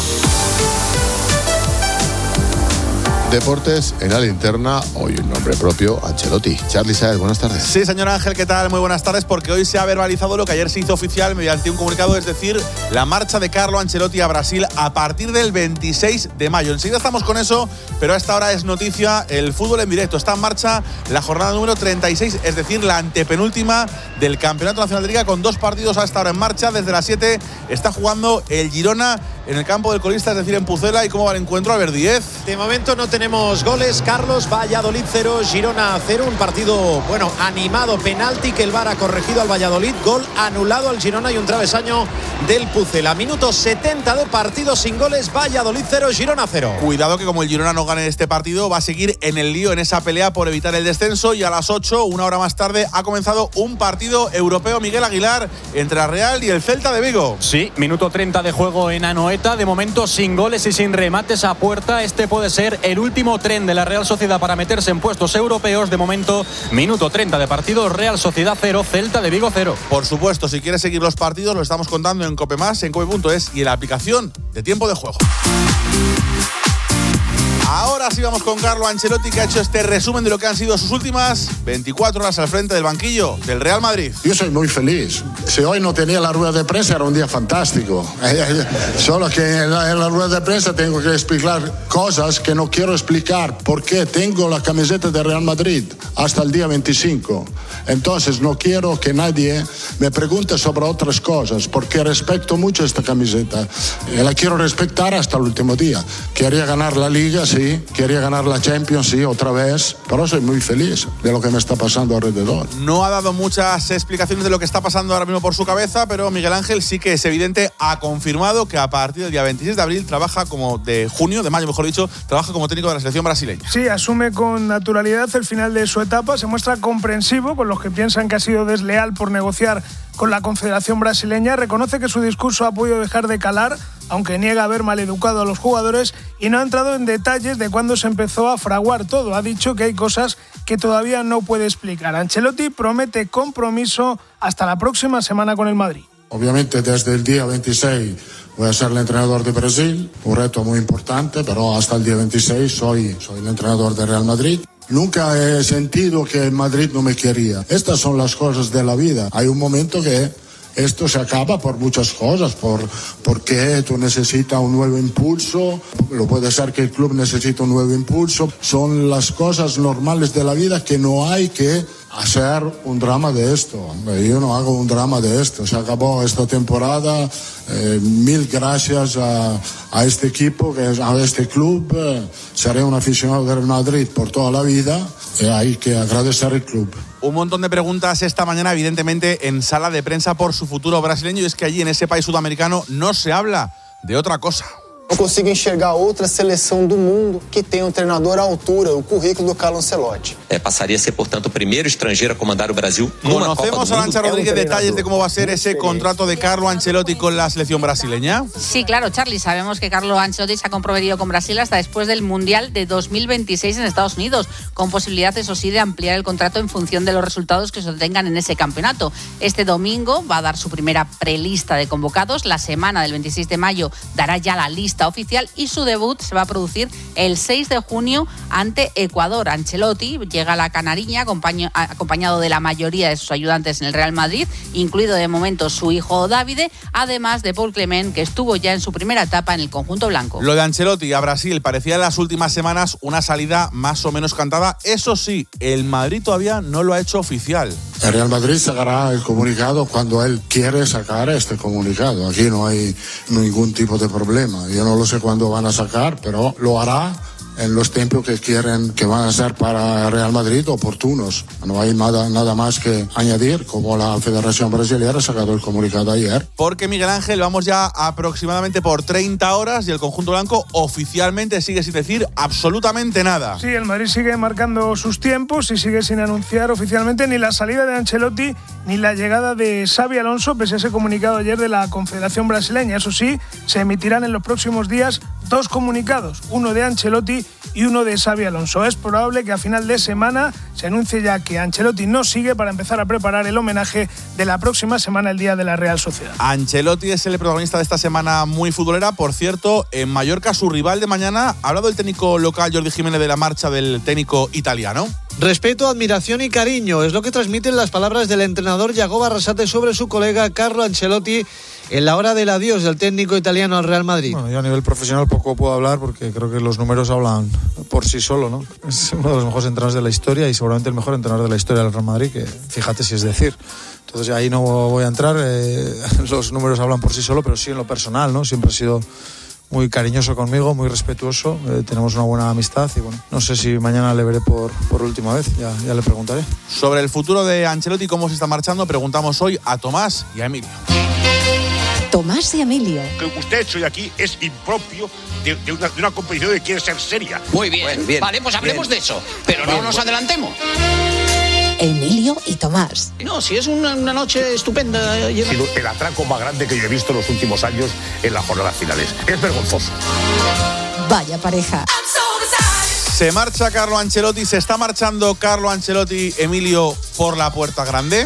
Deportes en la linterna, hoy un nombre propio, Ancelotti. Charly Saez, buenas tardes. Sí, señor Ángel, ¿qué tal? Muy buenas tardes, porque hoy se ha verbalizado lo que ayer se hizo oficial mediante un comunicado, es decir, la marcha de Carlo Ancelotti a Brasil a partir del veintiséis de mayo. Enseguida estamos con eso, pero a esta hora es noticia el fútbol en directo. Está en marcha la jornada número treinta y seis, es decir, la antepenúltima del Campeonato Nacional de Liga, con dos partidos a esta hora en marcha. Desde las siete está jugando el Girona en el campo del colista, es decir, en Pucela. ¿Y cómo va el encuentro, Albert Díez? De momento no tenemos goles, Carlos. Valladolid cero, Girona cero. Un partido, bueno, animado, penalti que el V A R ha corregido al Valladolid. Gol anulado al Girona y un travesaño del Pucela. Minuto setenta de partido sin goles. Valladolid cero, Girona cero. Cuidado que como el Girona no gane este partido, va a seguir en el lío, en esa pelea por evitar el descenso. Y a las ocho, una hora más tarde, ha comenzado un partido europeo, Miguel Aguilar, entre la Real y el Celta de Vigo. Sí, minuto treinta de juego en Anoeta. De momento sin goles y sin remates a puerta. Este puede ser el último tren de la Real Sociedad para meterse en puestos europeos. De momento, minuto treinta de partido, Real Sociedad cero, Celta de Vigo cero. Por supuesto, si quieres seguir los partidos, lo estamos contando en Cope Más, en cope punto es y en la aplicación de Tiempo de Juego. Ahora sí vamos con Carlo Ancelotti, que ha hecho este resumen de lo que han sido sus últimas veinticuatro horas al frente del banquillo del Real Madrid. Yo soy muy feliz. Si hoy no tenía la rueda de prensa era un día fantástico. Solo que en la, en la rueda de prensa tengo que explicar cosas que no quiero explicar porque tengo la camiseta de Real Madrid hasta el día veinticinco. Entonces no quiero que nadie me pregunte sobre otras cosas porque respeto mucho esta camiseta. Y la quiero respetar hasta el último día. Quería ganar la Liga, sí. Quería ganar la Champions, sí, otra vez. Pero soy muy feliz de lo que me está pasando alrededor. No ha dado muchas explicaciones de lo que está pasando ahora mismo por su cabeza, pero Miguel Ángel sí que es evidente, ha confirmado que a partir del día veintiséis de abril trabaja como, de junio, de mayo mejor dicho, trabaja como técnico de la selección brasileña. Sí, asume con naturalidad el final de su etapa, se muestra comprensivo con los que piensan que ha sido desleal por negociar con la Confederación Brasileña, reconoce que su discurso ha podido dejar de calar, aunque niega haber maleducado a los jugadores, y no ha entrado en detalles de cuándo se empezó a fraguar todo. Ha dicho que hay cosas que todavía no puede explicar. Ancelotti promete compromiso hasta la próxima semana con el Madrid. Obviamente desde el día veintiséis voy a ser el entrenador de Brasil, un reto muy importante, pero hasta el día veintiséis soy, soy el entrenador de Real Madrid. Nunca he sentido que el Madrid no me quería. Estas son las cosas de la vida. Hay un momento que esto se acaba por muchas cosas, por porque tú necesitas un nuevo impulso, lo puede ser que el club necesita un nuevo impulso. Son las cosas normales de la vida que no hay que hacer un drama de esto. Yo no hago un drama de esto. Se acabó esta temporada. Eh, mil gracias a, a este equipo, a este club. Eh, seré un aficionado del Madrid por toda la vida. Y hay que agradecer al club. Un montón de preguntas esta mañana, evidentemente, en sala de prensa por su futuro brasileño. Y es que allí, en ese país sudamericano, no se habla de otra cosa. No consigo enxergar outra seleção do mundo que tenha um treinador à altura, o currículo do Carlo Ancelotti. Eh, pasaría a ser, portanto, o primeiro estrangeiro a comandar o Brasil numa Copa do ¿Conocemos a Arancha Rodríguez detalles de cómo va a ser ese contrato de Carlo Ancelotti con la selección brasileña? Sí, claro, Charly. Sabemos que Carlo Ancelotti se ha comprometido con Brasil hasta después del Mundial de dos mil veintiséis en Estados Unidos, con posibilidad, eso sí, de ampliar el contrato en función de los resultados que se obtengan en ese campeonato. Este domingo va a dar su primera prelista de convocados. La semana del veintiséis de mayo dará ya la lista oficial y su debut se va a producir el seis de junio ante Ecuador. Ancelotti llega a la Canariña acompañado de la mayoría de sus ayudantes en el Real Madrid, incluido de momento su hijo Davide, además de Paul Clement, que estuvo ya en su primera etapa en el conjunto blanco. Lo de Ancelotti a Brasil parecía en las últimas semanas una salida más o menos cantada. Eso sí, el Madrid todavía no lo ha hecho oficial. El Real Madrid sacará el comunicado cuando él quiere sacar este comunicado. Aquí no hay ningún tipo de problema. Yo no lo sé cuándo van a sacar, pero lo hará en los tiempos que quieren, que van a ser para Real Madrid oportunos. No hay nada, nada más que añadir, como la Federación Brasileña ha sacado el comunicado ayer. Porque Miguel Ángel, vamos ya aproximadamente por treinta horas y el conjunto blanco oficialmente sigue sin decir absolutamente nada. Sí, el Madrid sigue marcando sus tiempos y sigue sin anunciar oficialmente ni la salida de Ancelotti ni la llegada de Xabi Alonso, pese a ese comunicado ayer de la Confederación Brasileña. Eso sí, se emitirán en los próximos días dos comunicados, uno de Ancelotti y uno de Xabi Alonso. Es probable que a final de semana se anuncie ya que Ancelotti no sigue para empezar a preparar el homenaje de la próxima semana, el día de la Real Sociedad. Ancelotti es el protagonista de esta semana muy futbolera. Por cierto, en Mallorca, su rival de mañana, ha hablado el técnico local Jordi Jiménez de la marcha del técnico italiano. Respeto, admiración y cariño es lo que transmiten las palabras del entrenador Yagoba Arrasate sobre su colega Carlo Ancelotti en la hora del adiós del técnico italiano al Real Madrid. Bueno, yo a nivel profesional poco puedo hablar porque creo que los números hablan por sí solo, ¿no? Es uno de los mejores entrenadores de la historia y seguramente el mejor entrenador de la historia del Real Madrid, que fíjate si es decir. Entonces ahí no voy a entrar, eh, los números hablan por sí solo, pero sí en lo personal, ¿no? Siempre ha sido muy cariñoso conmigo, muy respetuoso, eh, tenemos una buena amistad y bueno, no sé si mañana le veré por, por última vez, ya, ya le preguntaré. Sobre el futuro de Ancelotti, cómo se está marchando, preguntamos hoy a Tomás y a Emilio. Tomás y Emilio. Lo que usted ha hecho hoy aquí es impropio de, de, una, de una competición que quiere ser seria. Muy bien, bueno, bien vale, pues hablemos bien de eso, pero bien, no nos adelantemos. Emilio y Tomás. No, si es una, una noche estupenda. Ha sido el atraco más grande que yo he visto en los últimos años en las jornadas finales. Es vergonzoso. Vaya pareja. Se marcha Carlo Ancelotti, se está marchando Carlo Ancelotti, Emilio, por la puerta grande.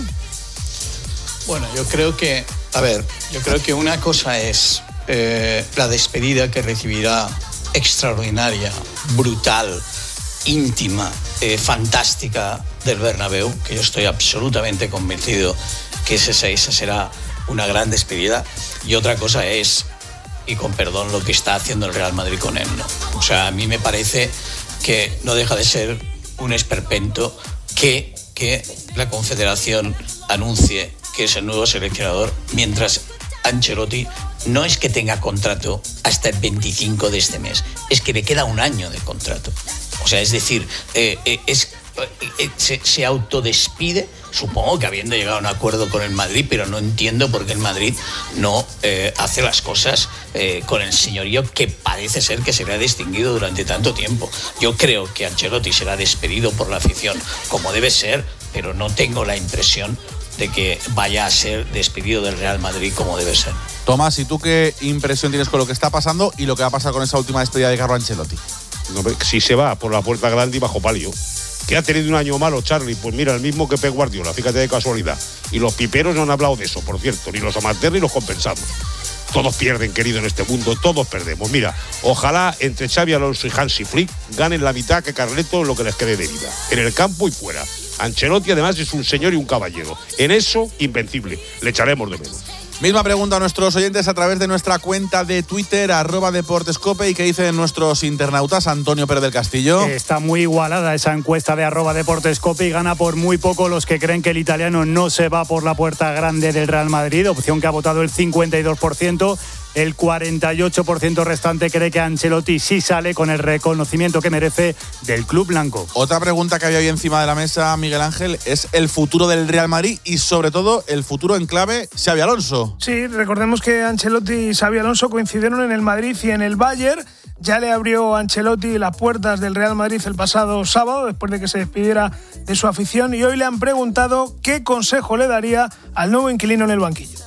Bueno, yo creo que, a ver, yo creo que una cosa es eh, la despedida que recibirá, extraordinaria, brutal, íntima, eh, fantástica del Bernabéu, que yo estoy absolutamente convencido que esa, esa será una gran despedida. Y otra cosa es, y con perdón, lo que está haciendo el Real Madrid con él, ¿no? O sea, a mí me parece que no deja de ser un esperpento que, que la Confederación anuncie que es el nuevo seleccionador, mientras Ancelotti no es que tenga contrato hasta el veinticinco de este mes, es que le queda un año de contrato. O sea, es decir, eh, eh, es, eh, se, se autodespide, supongo que habiendo llegado a un acuerdo con el Madrid, pero no entiendo por qué el Madrid no eh, hace las cosas eh, con el señorío que parece ser que se le ha distinguido durante tanto tiempo. Yo creo que Ancelotti será despedido por la afición como debe ser, pero no tengo la impresión de que vaya a ser despedido del Real Madrid como debe ser. Tomás, ¿y tú qué impresión tienes con lo que está pasando y lo que va a pasar con esa última despedida de Carlo Ancelotti? No, si se va por la puerta grande y bajo palio. ¿Que ha tenido un año malo, Charlie? Pues mira, el mismo que Pep Guardiola, fíjate de casualidad. Y los piperos no han hablado de eso, por cierto, ni los amateurs ni los compensados. Todos pierden, querido, en este mundo, todos perdemos. Mira, ojalá entre Xabi Alonso y Hansi Flick ganen la mitad que Carleto lo que les quede de vida, en el campo y fuera. Ancelotti además es un señor y un caballero. En eso, invencible. Le echaremos de menos. Misma pregunta a nuestros oyentes a través de nuestra cuenta de Twitter, arroba deportescope, y que dicen nuestros internautas. Antonio Pérez del Castillo. Está muy igualada esa encuesta de arroba deportescope y gana por muy poco los que creen que el italiano no se va por la puerta grande del Real Madrid, opción que ha votado el cincuenta y dos por ciento. El cuarenta y ocho por ciento restante cree que Ancelotti sí sale, con el reconocimiento que merece del club blanco. Otra pregunta que había ahí encima de la mesa, Miguel Ángel, es el futuro del Real Madrid y sobre todo el futuro en clave Xabi Alonso. Sí, recordemos que Ancelotti y Xabi Alonso coincidieron en el Madrid y en el Bayern. Ya le abrió Ancelotti las puertas del Real Madrid el pasado sábado, después de que se despidiera de su afición, y hoy le han preguntado qué consejo le daría al nuevo inquilino en el banquillo.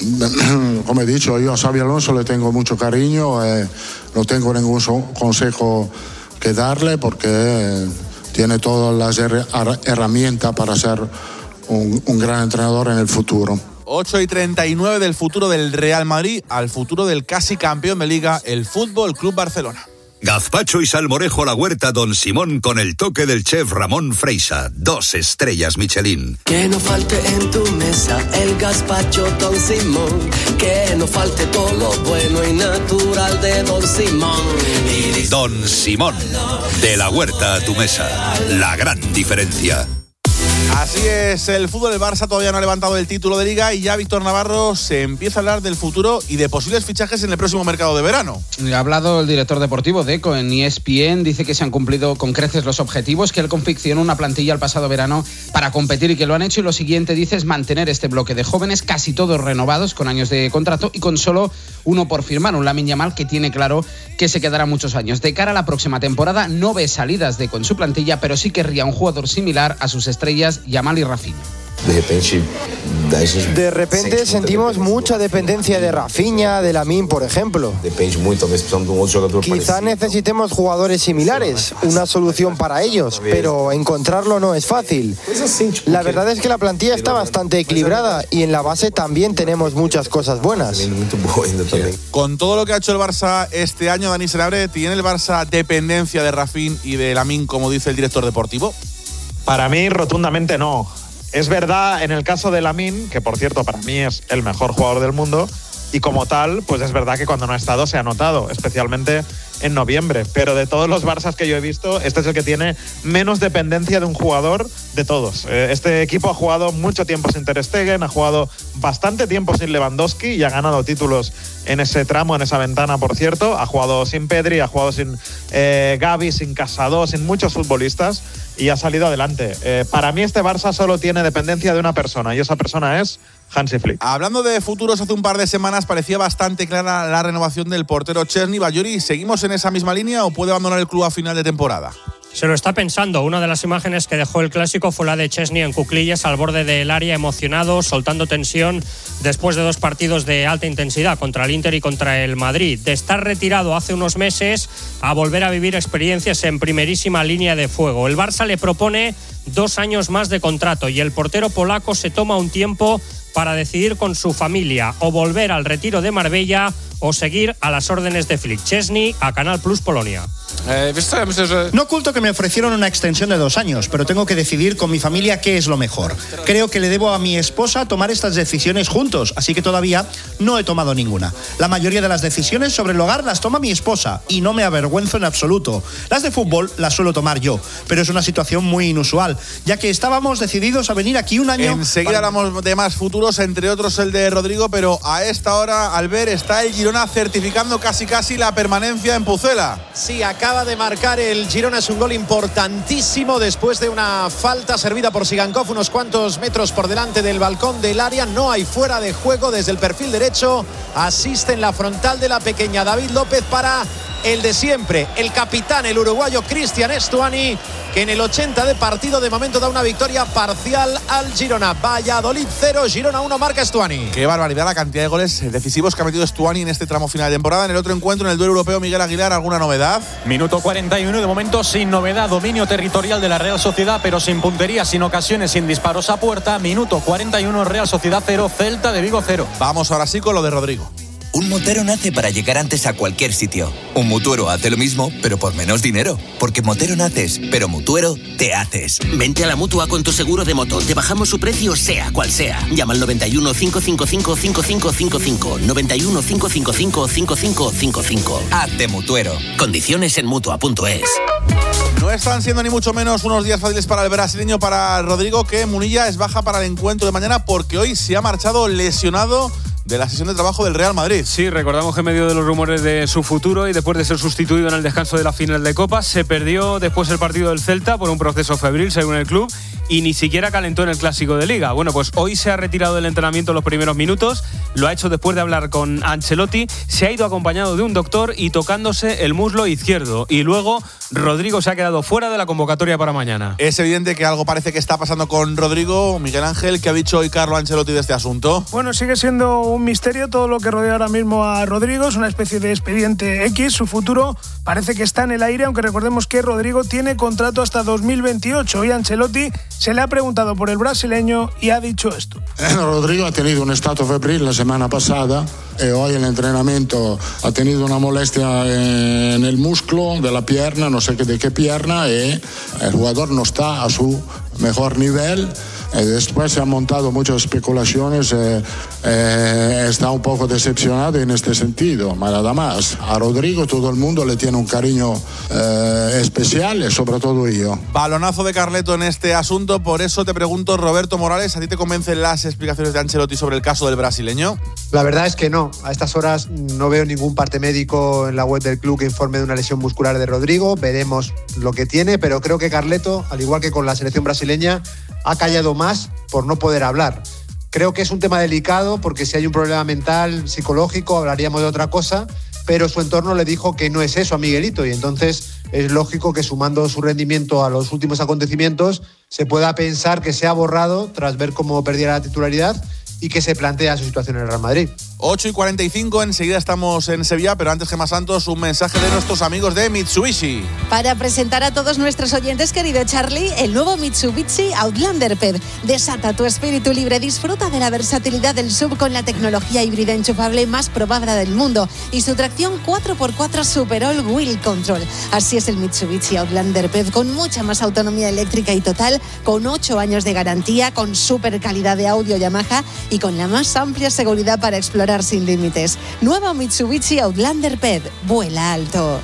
Como he dicho, yo a Xabi Alonso le tengo mucho cariño, eh, no tengo ningún consejo que darle porque eh, tiene todas las her- herramientas para ser un, un gran entrenador en el futuro. ocho y treinta y nueve del futuro del Real Madrid al futuro del casi campeón de Liga, el Fútbol Club Barcelona. Gazpacho y salmorejo a la huerta Don Simón con el toque del chef Ramón Freisa. Dos estrellas Michelin. Que no falte en tu mesa el gazpacho Don Simón. Que no falte todo lo bueno y natural de Don Simón. Don Simón, de la huerta a tu mesa. La gran diferencia. Así es, el fútbol del Barça todavía no ha levantado el título de Liga y ya Víctor Navarro se empieza a hablar del futuro y de posibles fichajes en el próximo mercado de verano. Ha hablado el director deportivo de ECO en E S P N, dice que se han cumplido con creces los objetivos, que él confeccionó una plantilla el pasado verano para competir y que lo han hecho, y lo siguiente, dice, es mantener este bloque de jóvenes, casi todos renovados con años de contrato y con solo uno por firmar, un Lamine Yamal que tiene claro que se quedará muchos años. De cara a la próxima temporada no ve salidas de ECO en su plantilla, pero sí querría un jugador similar a sus estrellas Yamal y Rafinha. De repente, de repente sentimos mucha dependencia de Rafinha, de Lamine, por ejemplo. Quizá necesitemos jugadores similares, una solución para ellos, pero encontrarlo no es fácil. La verdad es que la plantilla está bastante equilibrada y en la base también tenemos muchas cosas buenas. Con todo lo que ha hecho el Barça este año, Dani Senabre, ¿tiene el Barça dependencia de Rafinha y de Lamine, como dice el director deportivo? Para mí, rotundamente no. Es verdad en el caso de Lamine, que por cierto para mí es el mejor jugador del mundo, y como tal, pues es verdad que cuando no ha estado se ha notado, especialmente en noviembre. Pero de todos los Barças que yo he visto, este es el que tiene menos dependencia de un jugador de todos. Este equipo ha jugado mucho tiempo sin Ter Stegen, ha jugado bastante tiempo sin Lewandowski y ha ganado títulos en ese tramo, en esa ventana, por cierto. Ha jugado sin Pedri, ha jugado sin eh, Gavi, sin Casado, sin muchos futbolistas, y ha salido adelante. Eh, para mí este Barça solo tiene dependencia de una persona, y esa persona es Hansi Flick. Hablando de futuros, hace un par de semanas parecía bastante clara la renovación del portero Chesney. Bayuri, ¿seguimos en esa misma línea o puede abandonar el club a final de temporada? Se lo está pensando. Una de las imágenes que dejó el clásico fue la de Chesney en cuclillas al borde del área, emocionado, soltando tensión después de dos partidos de alta intensidad contra el Inter y contra el Madrid. De estar retirado hace unos meses a volver a vivir experiencias en primerísima línea de fuego. El Barça le propone dos años más de contrato y el portero polaco se toma un tiempo para decidir con su familia o volver al retiro de Marbella o seguir a las órdenes de Flick. Chesney a Canal Plus Polonia. No oculto que me ofrecieron una extensión de dos años, pero tengo que decidir con mi familia qué es lo mejor. Creo que le debo a mi esposa tomar estas decisiones juntos, así que todavía no he tomado ninguna. La mayoría de las decisiones sobre el hogar las toma mi esposa y no me avergüenzo en absoluto. Las de fútbol las suelo tomar yo, pero es una situación muy inusual, ya que estábamos decididos a venir aquí un año... Enseguida para... hablamos de más futuros, entre otros el de Rodrigo, pero a esta hora, Albert, está el Girona certificando casi casi la permanencia en Pucela. Sí, acaba de marcar el Girona, es un gol importantísimo después de una falta servida por Sigankov unos cuantos metros por delante del balcón del área. No hay fuera de juego desde el perfil derecho. Asiste en la frontal de la pequeña David López para el de siempre, el capitán, el uruguayo Cristian Estuani, que en el ochenta de partido de momento da una victoria parcial al Girona. Valladolid cero, Girona uno, marca Estuani. Qué barbaridad la cantidad de goles decisivos que ha metido Estuani en este tramo final de temporada. En el otro encuentro, en el duelo europeo, Miguel Aguilar, ¿alguna novedad? Minuto cuarenta y uno, de momento sin novedad, dominio territorial de la Real Sociedad, pero sin puntería, sin ocasiones, sin disparos a puerta. Minuto cuarenta y uno, Real Sociedad cero, Celta de Vigo cero. Vamos ahora sí con lo de Rodrigo. Un motero nace para llegar antes a cualquier sitio. Un mutuero hace lo mismo, pero por menos dinero. Porque motero naces, pero mutuero te haces. Vente a la Mutua con tu seguro de moto. Te bajamos su precio sea cual sea. Llama al noventa y uno, cinco cinco cinco, cinco cinco cinco cinco. noventa y uno, cinco cinco cinco, cinco cinco cinco cinco. Hazte mutuero. Condiciones en Mutua punto es. No están siendo ni mucho menos unos días fáciles para el brasileño, para Rodrigo, que Munilla es baja para el encuentro de mañana porque hoy se ha marchado lesionado de la sesión de trabajo del Real Madrid. Sí, recordamos que en medio de los rumores de su futuro y después de ser sustituido en el descanso de la final de Copa, se perdió después el partido del Celta por un proceso febril, según el club, y ni siquiera calentó en el Clásico de Liga. Bueno, pues hoy se ha retirado del entrenamiento en los primeros minutos, lo ha hecho después de hablar con Ancelotti, se ha ido acompañado de un doctor y tocándose el muslo izquierdo, y luego Rodrigo se ha quedado fuera de la convocatoria para mañana. Es evidente que algo parece que está pasando con Rodrigo. Miguel Ángel, ¿qué ha dicho hoy Carlo Ancelotti de este asunto? Bueno, sigue siendo un misterio todo lo que rodea ahora mismo a Rodrigo, es una especie de expediente X, su futuro parece que está en el aire, aunque recordemos que Rodrigo tiene contrato hasta dos mil veintiocho. Hoy Ancelotti se le ha preguntado por el brasileño y ha dicho esto. Rodrigo ha tenido un estado febril la semana pasada y hoy en el entrenamiento ha tenido una molestia en el músculo de la pierna, no sé de qué pierna, y el jugador no está a su mejor nivel. Eh, después se han montado muchas especulaciones, eh, eh, está un poco decepcionado en este sentido, nada más. A Rodrigo todo el mundo le tiene un cariño eh, especial, sobre todo yo. Balonazo de Carleto en este asunto, por eso te pregunto, Roberto Morales, ¿a ti te convencen las explicaciones de Ancelotti sobre el caso del brasileño? La verdad es que no. A estas horas no veo ningún parte médico en la web del club que informe de una lesión muscular de Rodrigo. Veremos lo que tiene, pero creo que Carleto, al igual que con la selección brasileña, ha callado más por no poder hablar. Creo que es un tema delicado porque si hay un problema mental, psicológico, hablaríamos de otra cosa, pero su entorno le dijo que no es eso a Miguelito y entonces es lógico que sumando su rendimiento a los últimos acontecimientos se pueda pensar que se ha borrado tras ver cómo perdiera la titularidad y que se plantea su situación en el Real Madrid. ocho y cuarenta y cinco, enseguida estamos en Sevilla, pero antes, Gemma Santos, un mensaje de nuestros amigos de Mitsubishi. Para presentar a todos nuestros oyentes, querido Charlie, el nuevo Mitsubishi Outlander P E V. Desata tu espíritu libre, disfruta de la versatilidad del S U V con la tecnología híbrida enchufable más probada del mundo y su tracción cuatro por cuatro Super All Wheel Control. Así es el Mitsubishi Outlander P E V, con mucha más autonomía eléctrica y total, con ocho años de garantía, con súper calidad de audio Yamaha y con la más amplia seguridad para explorar sin límites. Nuevo Mitsubishi Outlander P E V. Vuela alto.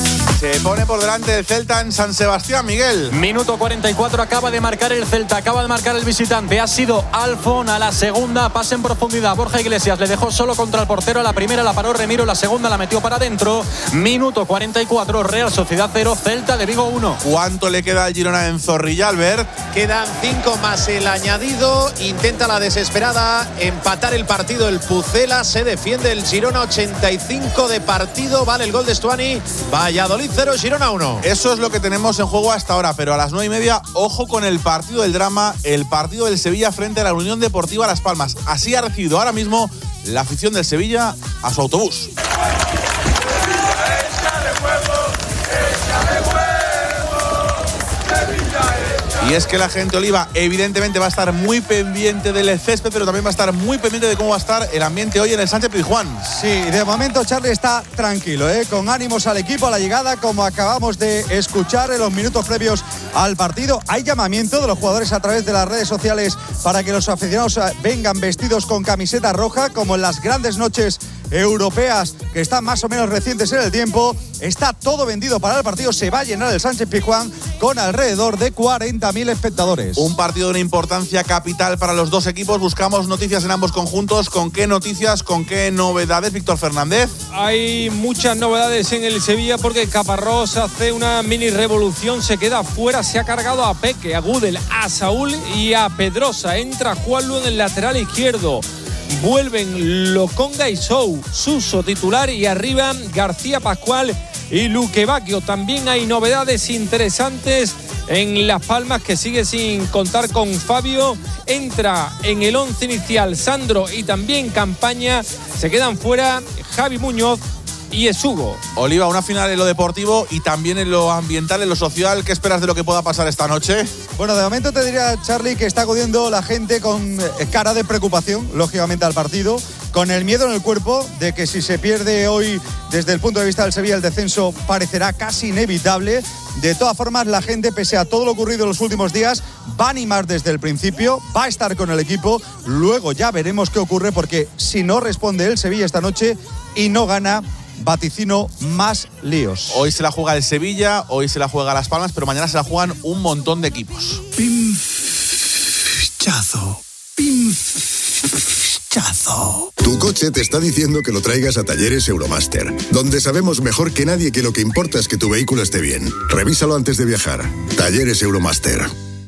Se pone por delante el Celta en San Sebastián, Miguel. Minuto cuarenta y cuatro, acaba de marcar el Celta, acaba de marcar el visitante. Ha sido Alfon a la segunda, pase en profundidad. Borja Iglesias le dejó solo contra el portero. La primera la paró Remiro, la segunda la metió para adentro. Minuto cuarenta y cuatro, Real Sociedad cero, Celta de Vigo uno. ¿Cuánto le queda al Girona en Zorrilla, Albert? Quedan cinco más el añadido. Intenta la desesperada empatar el partido el Pucela. Se defiende el Girona, ochenta y cinco de partido. Vale el gol de Stuani. Valladolid cero, Girona uno. Eso es lo que tenemos en juego hasta ahora, pero a las nueve y media, ojo con el partido del drama, el partido del Sevilla frente a la Unión Deportiva Las Palmas. Así ha recibido ahora mismo la afición del Sevilla a su autobús. Y es que la gente Oliva evidentemente va a estar muy pendiente del césped, pero también va a estar muy pendiente de cómo va a estar el ambiente hoy en el Sánchez-Pizjuán. Sí, de momento Charlie está tranquilo, ¿eh? Con ánimos al equipo, a la llegada, como acabamos de escuchar en los minutos previos al partido. Hay llamamiento de los jugadores a través de las redes sociales para que los aficionados vengan vestidos con camiseta roja, como en las grandes noches europeas que están más o menos recientes en el tiempo. Está todo vendido para el partido. Se va a llenar el Sánchez-Pizjuán con alrededor de cuarenta mil espectadores. Un partido de una importancia capital para los dos equipos. Buscamos noticias en ambos conjuntos. ¿Con qué noticias, con qué novedades, Víctor Fernández? Hay muchas novedades en el Sevilla porque Caparrós hace una mini revolución, se queda fuera, se ha cargado a Peque, a Gudel, a Saúl y a Pedrosa. Entra Juanlu en el lateral izquierdo. Vuelven Lokonga y Sou, Suso titular y arriba García Pascual y Luque Bacchio. También hay novedades interesantes en Las Palmas, que sigue sin contar con Fabio. Entra en el once inicial Sandro y también Campaña. Se quedan fuera Javi Muñoz y Esugo. Oliva, una final en lo deportivo y también en lo ambiental, en lo social. ¿Qué esperas de lo que pueda pasar esta noche? Bueno, de momento te diría, Charlie, que está acudiendo la gente con cara de preocupación, lógicamente, al partido, con el miedo en el cuerpo de que si se pierde hoy, desde el punto de vista del Sevilla, el descenso parecerá casi inevitable. De todas formas, la gente, pese a todo lo ocurrido en los últimos días, va a animar desde el principio, va a estar con el equipo. Luego ya veremos qué ocurre, porque si no responde el Sevilla esta noche y no gana, vaticino más líos. Hoy se la juega el Sevilla, hoy se la juega Las Palmas, pero mañana se la juegan un montón de equipos. Pinchazo. Pinchazo. Tu coche te está diciendo que lo traigas a Talleres Euromaster, donde sabemos mejor que nadie que lo que importa es que tu vehículo esté bien. Revísalo antes de viajar. Talleres Euromaster.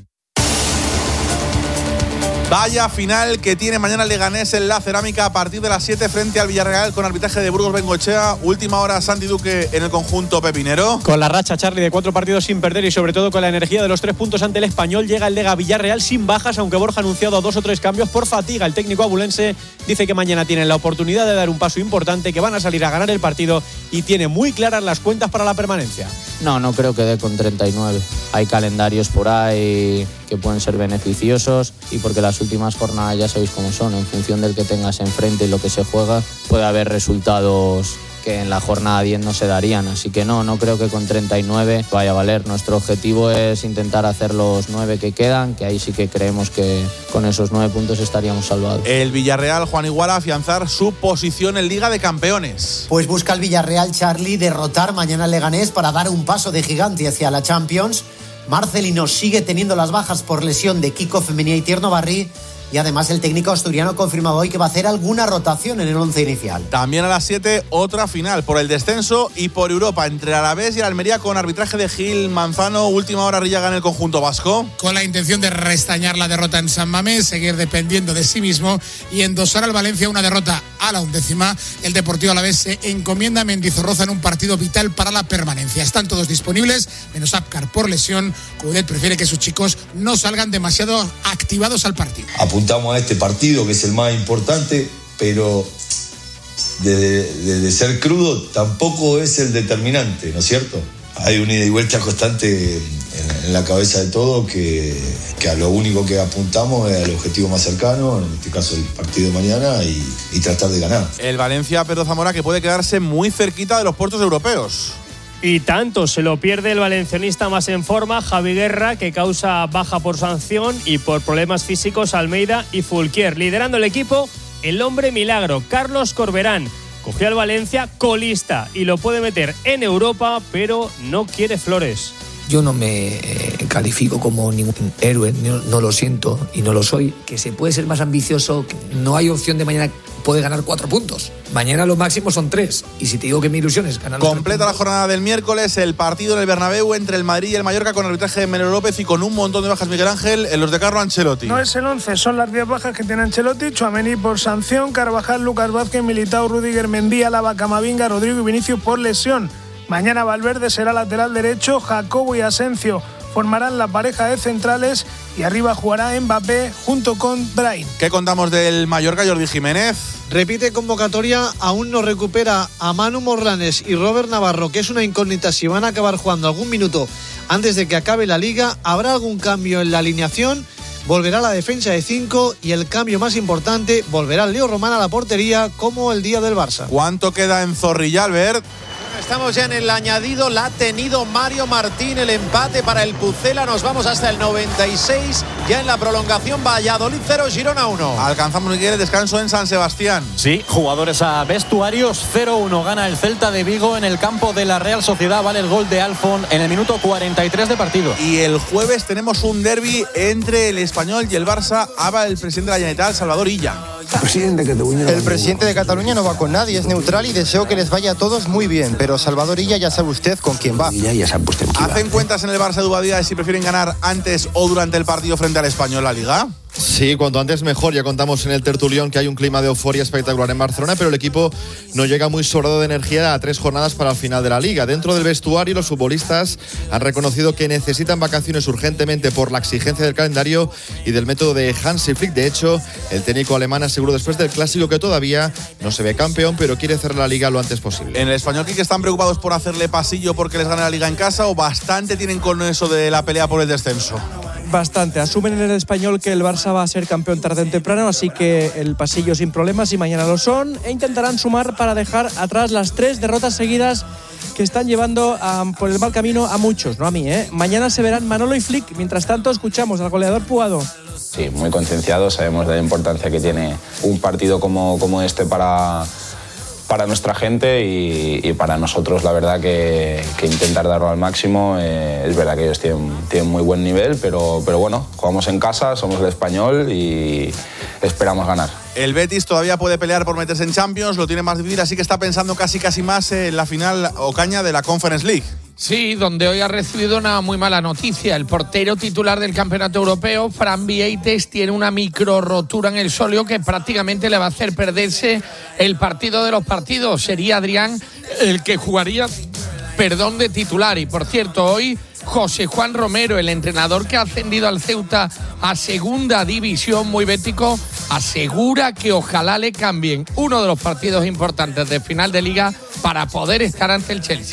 Vaya final que tiene mañana Leganés en la Cerámica a partir de las siete frente al Villarreal, con arbitraje de Burgos Bengoechea. Última hora, Santi Duque en el conjunto pepinero. Con la racha, Charlie, de cuatro partidos sin perder y sobre todo con la energía de los tres puntos ante el Español, llega el Lega Villarreal sin bajas, aunque Borja ha anunciado dos o tres cambios por fatiga. El técnico abulense dice que mañana tienen la oportunidad de dar un paso importante, que van a salir a ganar el partido y tiene muy claras las cuentas para la permanencia. No, no creo que dé con treinta y nueve. Hay calendarios por ahí que pueden ser beneficiosos y porque las últimas jornadas ya sabéis cómo son. En función del que tengas enfrente y lo que se juega, puede haber resultados que en la jornada diez no se darían. Así que no, no creo que con treinta y nueve vaya a valer. Nuestro objetivo es intentar hacer los nueve que quedan, que ahí sí que creemos que con esos nueve puntos estaríamos salvados. El Villarreal, Juan Iguala, afianzar su posición en Liga de Campeones. Pues busca el Villarreal, Charlie, derrotar mañana al Leganés para dar un paso de gigante hacia la Champions. Marcelino sigue teniendo las bajas por lesión de Kiko Femenia y Tierno Barri. Y además el técnico asturiano ha confirmado hoy que va a hacer alguna rotación en el once inicial. También a las siete, otra final por el descenso y por Europa entre el Alavés y el Almería con arbitraje de Gil Manzano. Última hora Rillaga en el conjunto vasco. Con la intención de restañar la derrota en San Mamés, seguir dependiendo de sí mismo y endosar al Valencia una derrota a la undécima. El Deportivo Alavés se encomienda a Mendizorroza en un partido vital para la permanencia. Están todos disponibles, menos Apcar por lesión. Coudet prefiere que sus chicos no salgan demasiado activados al partido. Apuntamos a este partido, que es el más importante, pero de, de, de ser crudo tampoco es el determinante, ¿no es cierto? Hay una ida y vuelta constante en, en la cabeza de todo, que, que a lo único que apuntamos es al objetivo más cercano, en este caso el partido de mañana, y, y tratar de ganar. El Valencia, Pedro Zamora, que puede quedarse muy cerquita de los puestos europeos. Y tanto se lo pierde el valencianista más en forma, Javi Guerra, que causa baja por sanción y por problemas físicos Almeida y Fulquier. Liderando el equipo, el hombre milagro, Carlos Corberán. Cogió al Valencia colista y lo puede meter en Europa, pero no quiere flores. Yo no me califico como ningún héroe, no, no lo siento y no lo soy. Que se puede ser más ambicioso, que no hay opción de mañana poder ganar cuatro puntos. Mañana lo máximo son tres. Y si te digo que mi ilusión es ganar... Completa la jornada del miércoles el partido en el Bernabéu entre el Madrid y el Mallorca con arbitraje de Menelo López y con un montón de bajas, Miguel Ángel, en los de Carlo Ancelotti. No es el once, son las diez bajas que tiene Ancelotti. Tchouaméni por sanción, Carvajal, Lucas Vázquez, Militao, Rudiger, Mendy, Alaba, Camavinga, Rodrigo y Vinicius por lesión. Mañana Valverde será lateral derecho, Jacobo y Asensio formarán la pareja de centrales y arriba jugará Mbappé junto con Brahim. ¿Qué contamos del Mallorca, Jordi Jiménez? Repite convocatoria, aún no recupera a Manu Morlanes y Robert Navarro, que es una incógnita si van a acabar jugando algún minuto antes de que acabe la Liga. ¿Habrá algún cambio en la alineación? Volverá la defensa de cinco y el cambio más importante, volverá Leo Román a la portería como el día del Barça. ¿Cuánto queda en Zorrilla, Albert? Estamos ya en el añadido, la ha tenido Mario Martín, el empate para el Pucela. Nos vamos hasta el noventa y seis, ya en la prolongación. Valladolid cero, Girona uno. Alcanzamos el descanso en San Sebastián. Sí, jugadores a vestuarios. Cero uno gana el Celta de Vigo en el campo de la Real Sociedad. Vale el gol de Alfon en el minuto cuarenta y tres de partido. Y el jueves tenemos un derbi entre el Español y el Barça. Habla el presidente de la Generalitat, Salvador Illa. El presidente de Cataluña no va con nadie, es neutral y deseo que les vaya a todos muy bien. Pero Salvador Illa ya sabe usted con quién va. ¿Hacen cuentas en el Barça de Ubadía de si prefieren ganar antes o durante el partido frente al Español la Liga? Sí, cuanto antes mejor. Ya contamos en el tertulión que hay un clima de euforia espectacular en Barcelona, pero el equipo no llega muy sobrado de energía a tres jornadas para el final de la Liga. Dentro del vestuario, los futbolistas han reconocido que necesitan vacaciones urgentemente por la exigencia del calendario y del método de Hansi Flick. De hecho, el técnico alemán aseguró después del Clásico que todavía no se ve campeón, pero quiere cerrar la Liga lo antes posible. En el Español, ¿que están preocupados por hacerle pasillo porque les gane la Liga en casa o bastante tienen con eso de la pelea por el descenso? Bastante. Asumen en el Español que el Barça va a ser campeón tarde o temprano, así que el pasillo sin problemas y mañana lo son, e intentarán sumar para dejar atrás las tres derrotas seguidas que están llevando a, por el mal camino a muchos, no a mí, ¿eh? Mañana se verán Manolo y Flick. Mientras tanto, escuchamos al goleador Puado. Sí, muy concienciados, sabemos de la importancia que tiene un partido como, como este para... para nuestra gente y, y para nosotros, la verdad que, que intentar darlo al máximo. Eh, es verdad que ellos tienen, tienen muy buen nivel, pero, pero bueno, jugamos en casa, somos el Español y esperamos ganar. El Betis todavía puede pelear por meterse en Champions, lo tiene más difícil, así que está pensando casi casi más en la final Ocaña de la Conference League. Sí, donde hoy ha recibido una muy mala noticia. El portero titular del Campeonato Europeo, Fran Vieites, tiene una micro rotura en el sóleo que prácticamente le va a hacer perderse el partido de los partidos. Sería Adrián el que jugaría, perdón, de titular. Y por cierto, hoy José Juan Romero, el entrenador que ha ascendido al Ceuta a segunda división, muy bético, asegura que ojalá le cambien uno de los partidos importantes de final de Liga para poder estar ante el Chelsea. Es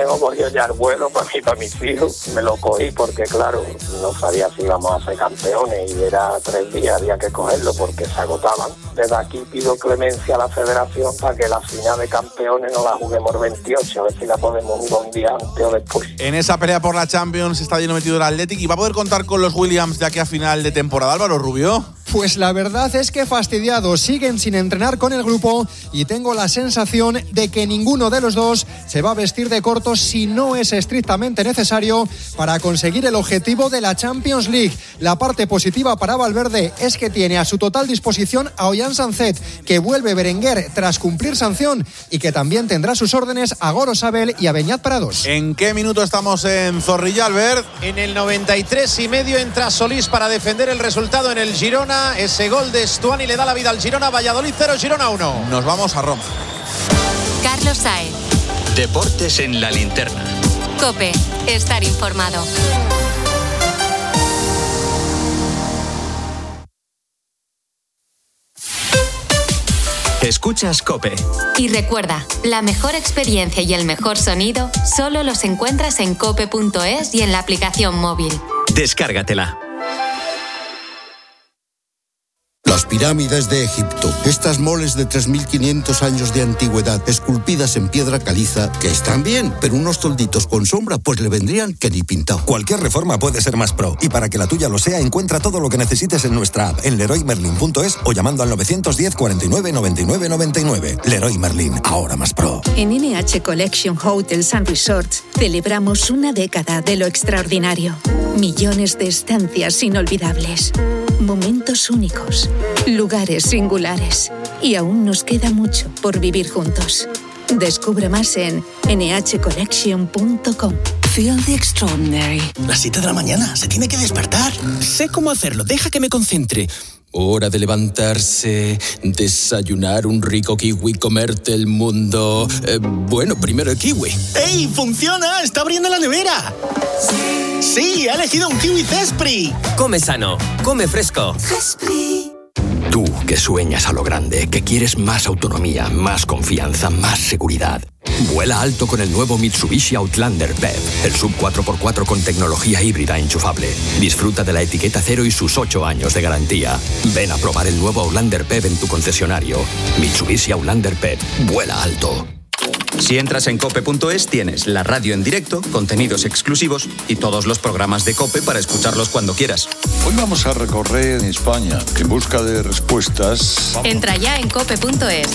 tengo cogido ya el vuelo para mí, para mis hijos. Me lo cogí porque, claro, no sabía si íbamos a ser campeones y era tres días, había que cogerlo porque se agotaban. Desde aquí pido clemencia a la federación para que la final de campeones no la juguemos el veintiocho, a ver si la podemos jugar un día antes o después. En esa pelea por la Champions está lleno metido el Athletic y va a poder contar con los Williams de aquí a final de temporada. Álvaro Rubio. Pues la verdad es que fastidiados, siguen sin entrenar con el grupo y tengo la sensación de que ninguno de los dos se va a vestir de corto si no es estrictamente necesario para conseguir el objetivo de la Champions League. La parte positiva para Valverde es que tiene a su total disposición a Ollán Sancet, que vuelve Berenguer tras cumplir sanción y que también tendrá sus órdenes a Gorosabel y a Beñat Prados. ¿En qué minuto estamos en Zorrilla, Albert? En el noventa y tres y medio entra Solís para defender el resultado en el Girona. Ese gol de Stuani le da la vida al Girona. Valladolid cero, Girona uno. Nos vamos a Roma. Carlos Saez. Deportes en la linterna. COPE. Estar informado. Escuchas COPE. Y recuerda, la mejor experiencia y el mejor sonido solo los encuentras en cope punto es y en la aplicación móvil. Descárgatela. Las pirámides de Egipto, estas moles de tres mil quinientos años de antigüedad, esculpidas en piedra caliza, que están bien, pero unos tolditos con sombra pues le vendrían que ni pintado. Cualquier reforma puede ser más pro, y para que la tuya lo sea, encuentra todo lo que necesites en nuestra app, en leroy merlin punto es o llamando al novecientos diez, cuarenta y nueve, noventa y nueve, noventa y nueve. Leroy Merlin, ahora más pro. En N H Collection Hotels and Resorts celebramos una década de lo extraordinario. Millones de estancias inolvidables. Momentos únicos, lugares singulares y aún nos queda mucho por vivir juntos. Descubre más en ene hache collection punto com. Feel the extraordinary. Las siete de la mañana, se tiene que despertar. Sé cómo hacerlo, deja que me concentre. Hora de levantarse, desayunar un rico kiwi, comerte el mundo. Eh, bueno, primero el kiwi. ¡Ey, funciona! ¡Está abriendo la nevera! Sí. ¡Sí, ha elegido un kiwi Zespri! Come sano, come fresco. Zespri. Tú, que sueñas a lo grande, que quieres más autonomía, más confianza, más seguridad. Vuela alto con el nuevo Mitsubishi Outlander P E V, el sub cuatro por cuatro con tecnología híbrida enchufable. Disfruta de la etiqueta cero y sus ocho años de garantía. Ven a probar el nuevo Outlander P E V en tu concesionario. Mitsubishi Outlander P E V, vuela alto. Si entras en cope punto es tienes la radio en directo, contenidos exclusivos y todos los programas de COPE para escucharlos cuando quieras. Hoy vamos a recorrer España en busca de respuestas. Entra ya en cope punto es.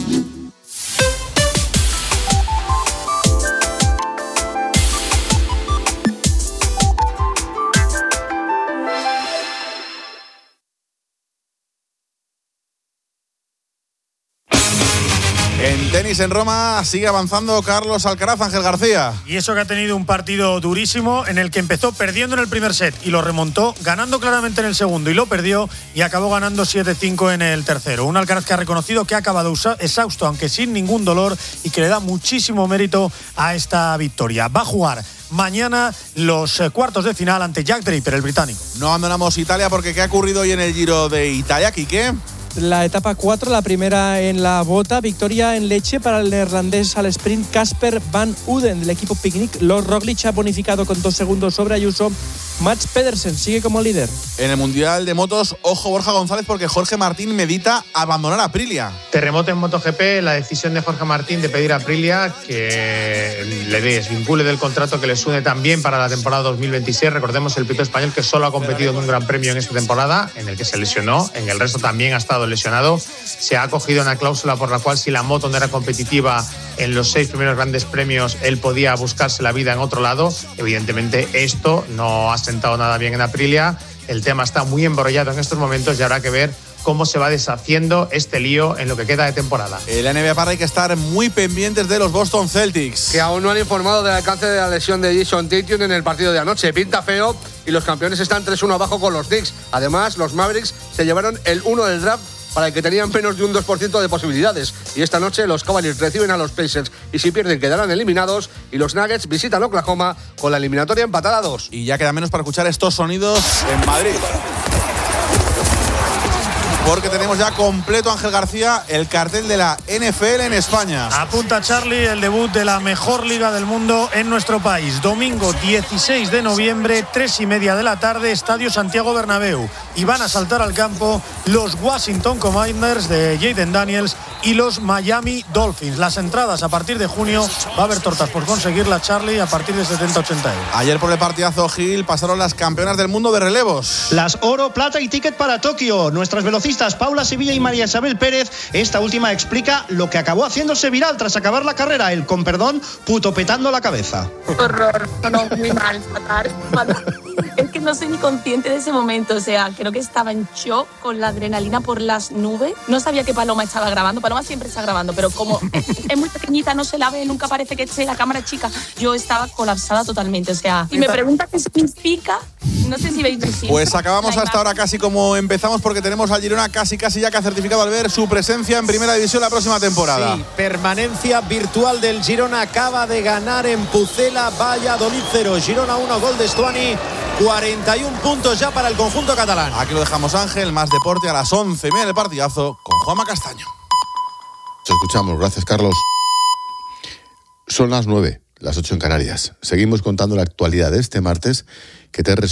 En tenis en Roma sigue avanzando Carlos Alcaraz, Ángel García. Y eso que ha tenido un partido durísimo en el que empezó perdiendo en el primer set y lo remontó, ganando claramente en el segundo y lo perdió y acabó ganando siete cinco en el tercero. Un Alcaraz que ha reconocido que ha acabado exhausto, aunque sin ningún dolor, y que le da muchísimo mérito a esta victoria. Va a jugar mañana los cuartos de final ante Jack Draper, el británico. No abandonamos Italia porque ¿qué ha ocurrido hoy en el Giro de Italia, Quique? La etapa cuatro, la primera en la bota, victoria en leche para el neerlandés al sprint Casper Van Uden del equipo Picnic. Lord Roglic ha bonificado con dos segundos sobre Ayuso. Mats Pedersen sigue como líder. En el Mundial de Motos, ojo Borja González, porque Jorge Martín medita abandonar a Aprilia. Terremoto en MotoGP, la decisión de Jorge Martín de pedir a Aprilia que le desvincule del contrato que les une también para la temporada dos mil veintiséis. Recordemos el piloto español que solo ha competido en un gran premio en esta temporada, en el que se lesionó, en el resto también ha estado lesionado. Se ha acogido una cláusula por la cual si la moto no era competitiva en los seis primeros grandes premios, él podía buscarse la vida en otro lado. Evidentemente esto no ha sentado nada bien en Aprilia. El tema está muy embrollado en estos momentos y habrá que ver cómo se va deshaciendo este lío en lo que queda de temporada. En la N B A Parra hay que estar muy pendientes de los Boston Celtics, que aún no han informado del alcance de la lesión de Jason Tatum en el partido de anoche. Pinta feo y los campeones están tres uno abajo con los Knicks. Además, los Mavericks se llevaron el uno del draft para el que tenían menos de un dos por ciento de posibilidades. Y esta noche los Cavaliers reciben a los Pacers y si pierden quedarán eliminados. Y los Nuggets visitan Oklahoma con la eliminatoria empatada a dos. Y ya queda menos para escuchar estos sonidos en Madrid. porque tenemos ya completo, Ángel García, el cartel de la N F L en España. Apunta Charlie el debut de la mejor liga del mundo en nuestro país. Domingo dieciséis de noviembre, tres y media de la tarde, Estadio Santiago Bernabéu. Y van a saltar al campo los Washington Commanders de Jayden Daniels y los Miami Dolphins. Las entradas a partir de junio, va a haber tortas por conseguirla, Charlie, a partir de setenta a ochenta euros. Ayer por el partidazo Gil pasaron las campeonas del mundo de relevos. Las oro, plata y ticket para Tokio. Nuestras velocistas Paula Sevilla y María Isabel Pérez. Esta última explica lo que acabó haciéndose viral tras acabar la carrera, el, con perdón, putopetando la cabeza. Horror, no, muy mal, fatal, fatal. Es que no soy ni consciente de ese momento, o sea, creo que estaba en shock con la adrenalina por las nubes. No sabía que Paloma estaba grabando, Paloma siempre está grabando, pero como es muy pequeñita, no se la ve, nunca parece que esté, la cámara chica. Yo estaba colapsada totalmente, o sea, y me pregunta qué significa, no sé si veis decir. Pues acabamos hasta ahora casi como empezamos, porque tenemos al Girona casi casi ya que ha certificado al ver su presencia en Primera División la próxima temporada. Sí, permanencia virtual del Girona, acaba de ganar en Pucela, Valladolid cero, Girona uno, gol de Stuani. cuarenta y uno puntos ya para el conjunto catalán. Aquí lo dejamos, Ángel. Más deporte a las once. Mira el partidazo con Juanma Castaño. Te escuchamos. Gracias, Carlos. Son las nueve, las ocho en Canarias. Seguimos contando la actualidad de este martes que te